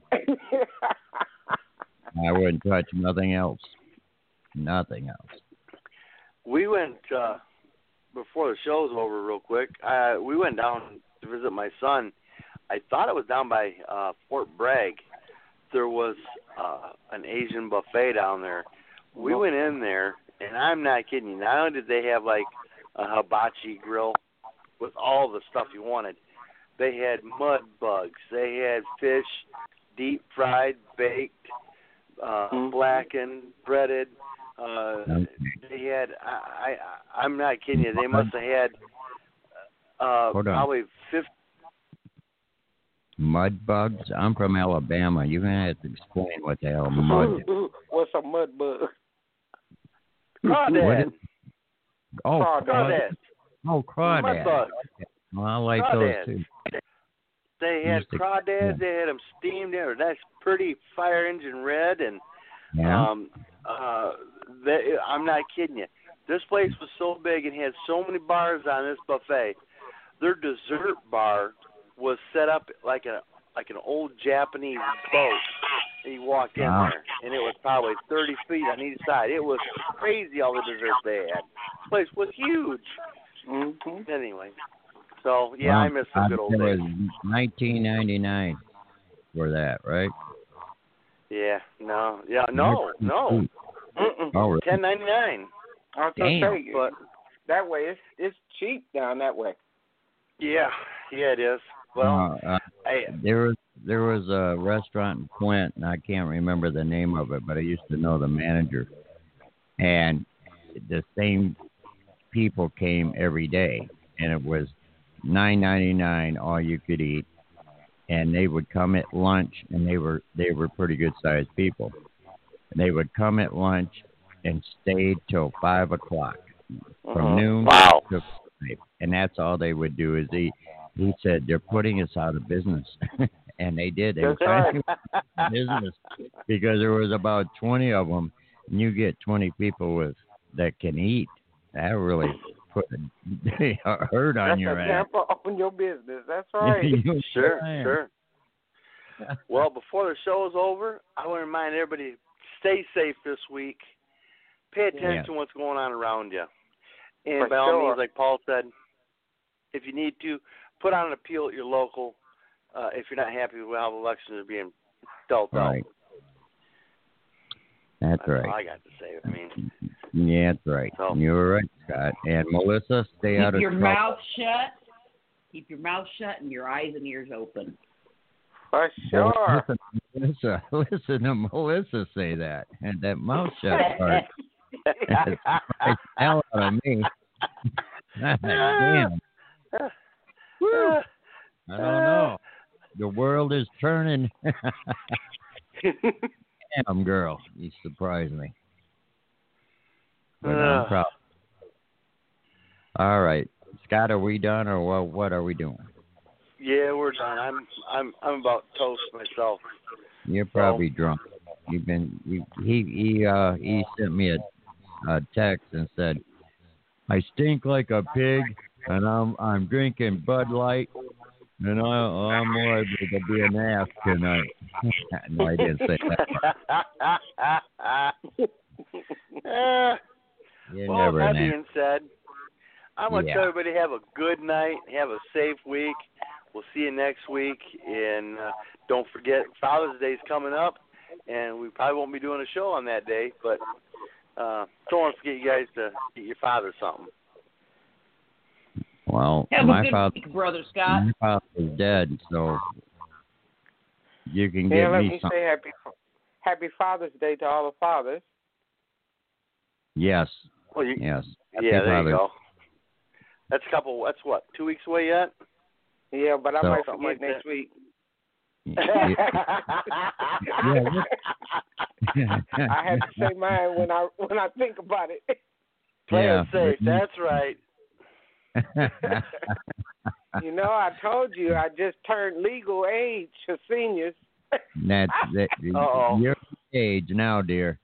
I wouldn't touch nothing else. Nothing else. We went, before the show's over real quick, we went down to visit my son. I thought it was down by Fort Bragg. There was an Asian buffet down there. We went in there, and I'm not kidding you. Not only did they have like a hibachi grill with all the stuff you wanted, they had mud bugs. They had fish, deep fried, baked, blackened, breaded. They had. I'm not kidding you. They must have had probably 50. Mud bugs? I'm from Alabama. You're going to have to explain what the hell mud is. What's a mud bug? Crawdad. Oh, crawdad. Oh, crawdad. Mud bugs. Well, I like those too. They had crawdads. They had them steamed. They were nice, pretty fire engine red. And I'm not kidding you. This place was so big and had so many bars on this buffet. Their dessert bar was set up like an old Japanese boat. And you walked in there, and it was probably 30 feet on each side. It was crazy all the desserts they had. The place was huge. Mm-hmm. Anyway, so I miss the good old days. It was 1999 for that, right? Yeah, no. Oh, really? $10.99. I'll tell you, but that way it's cheap down that way. Yeah, it is. Well, there was a restaurant in Quint, and I can't remember the name of it, but I used to know the manager, and the same people came every day, and it was $9.99 all you could eat, and they would come at lunch, and they were pretty good sized people. They would come at lunch and stayed till 5 o'clock from noon to 5, and that's all they would do is eat. He said they're putting us out of business, and they did. They were trying to get business because there was about 20 of them, and you get 20 people that can eat. That really put a hurt on your ass. That's a damper on your business. That's right. Sure. Well, before the show is over, I want to remind everybody, stay safe this week. Pay attention to what's going on around you. And by all means, like Paul said, if you need to, put on an appeal at your local if you're not happy with how the elections are being dealt out. That's right. All I got to say. I mean, yeah, that's right. So, you're right, Scott. And Melissa, stay out of trouble. Keep your mouth shut. Keep your mouth shut and your eyes and ears open. For sure. Listen to Melissa say that. And that mouth shut part. It's hell out of me. Damn. I don't know. The world world is turning. Damn, girl, you surprised me. But I'm proud. All right, Scott, are we done, or what are we doing? Yeah, we're done. I'm about toast myself. You're probably drunk. He sent me a text and said, I stink like a pig, and I'm drinking Bud Light, and I'm liable to be an ass tonight. No, I didn't say that. Well, that being said, I want to tell everybody have a good night, have a safe week. We'll see you next week, and don't forget Father's Day is coming up, and we probably won't be doing a show on that day, but don't want to forget you guys to get your father something. Well, have a good week, Brother Scott. My father's dead, so you can get let me me something. say happy Father's Day to all the fathers. Yes. Well, yes. There you go. That's 2 weeks away yet? Yeah, but I might forget next week. Yeah. I have to say mine when I think about it. Play it safe. That's right. You know, I told you I just turned legal age for seniors. That's your age now, dear.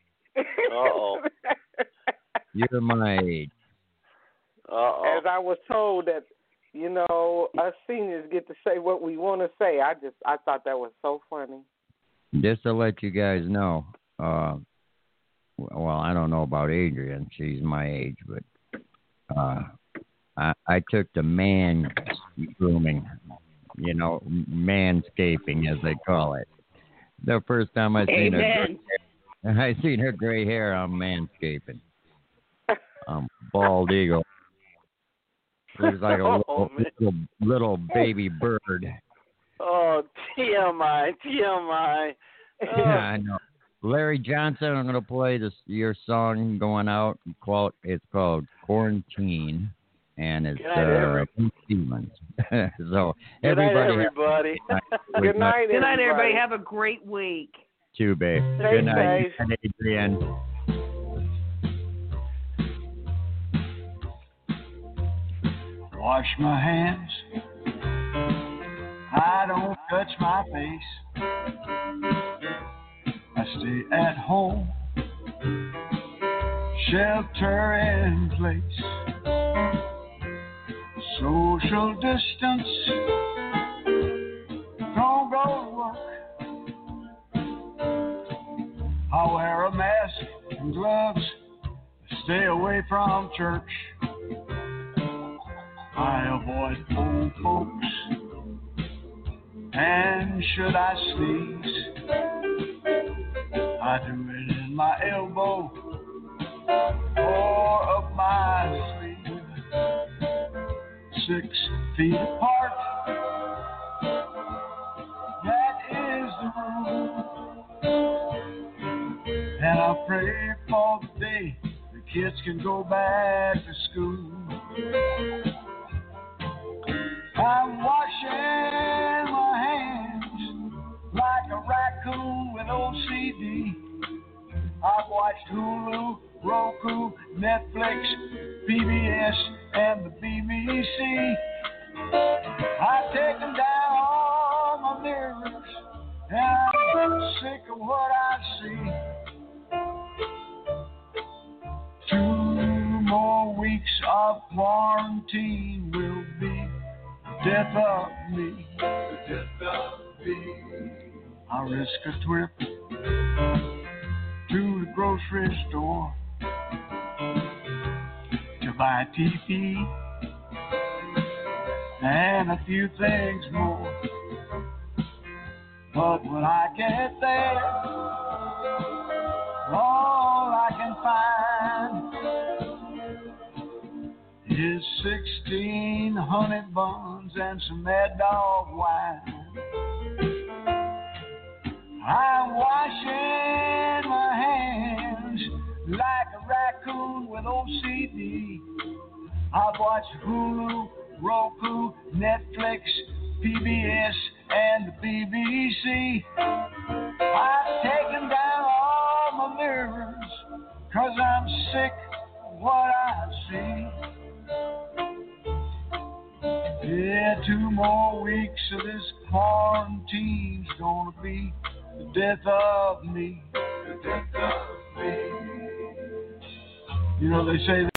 You're my age. As I was told that, you know, us seniors get to say what we want to say. I thought that was so funny. Just to let you guys know, well, I don't know about Adrian. She's my age, but I took the man grooming, you know, manscaping as they call it. The first time I seen her gray hair, I'm manscaping. I'm bald eagle. Looks like a little baby bird. Oh, TMI. Yeah, I know. Larry Johnson, I'm going to play your song going out. It's called Quarantine, and it's Stevens. So good night, everybody. Good night, everybody. Have a great week. Too, babe. Good night, Adrian. Wash my hands. I don't touch my face. I stay at home. Shelter in place. Social distance. Don't go to work. I wear a mask and gloves. Stay away from church. I avoid old folks, and should I sneeze, I do it in my elbow or up my sleeve. 6 feet apart, that is the rule, and I pray for the day the kids can go back to school. I'm washing my hands like a raccoon with OCD. I've watched Hulu, Roku, Netflix, PBS, and the BBC. I've taken down all my mirrors, and I'm sick of what I see. 2 more weeks of quarantine will be death of me, the death of me. I risk a trip to the grocery store to buy TV and a few things more. But when I get there, all I can find is 16 honey buns and some Mad Dog wine. I'm washing my hands like a raccoon with OCD. I've watched Hulu, Roku, Netflix, PBS, and the BBC. I've taken down all my mirrors, 'cause I'm sick of what I see. Yeah, 2 more weeks of this quarantine's gonna be the death of me. The death of me. You know, they say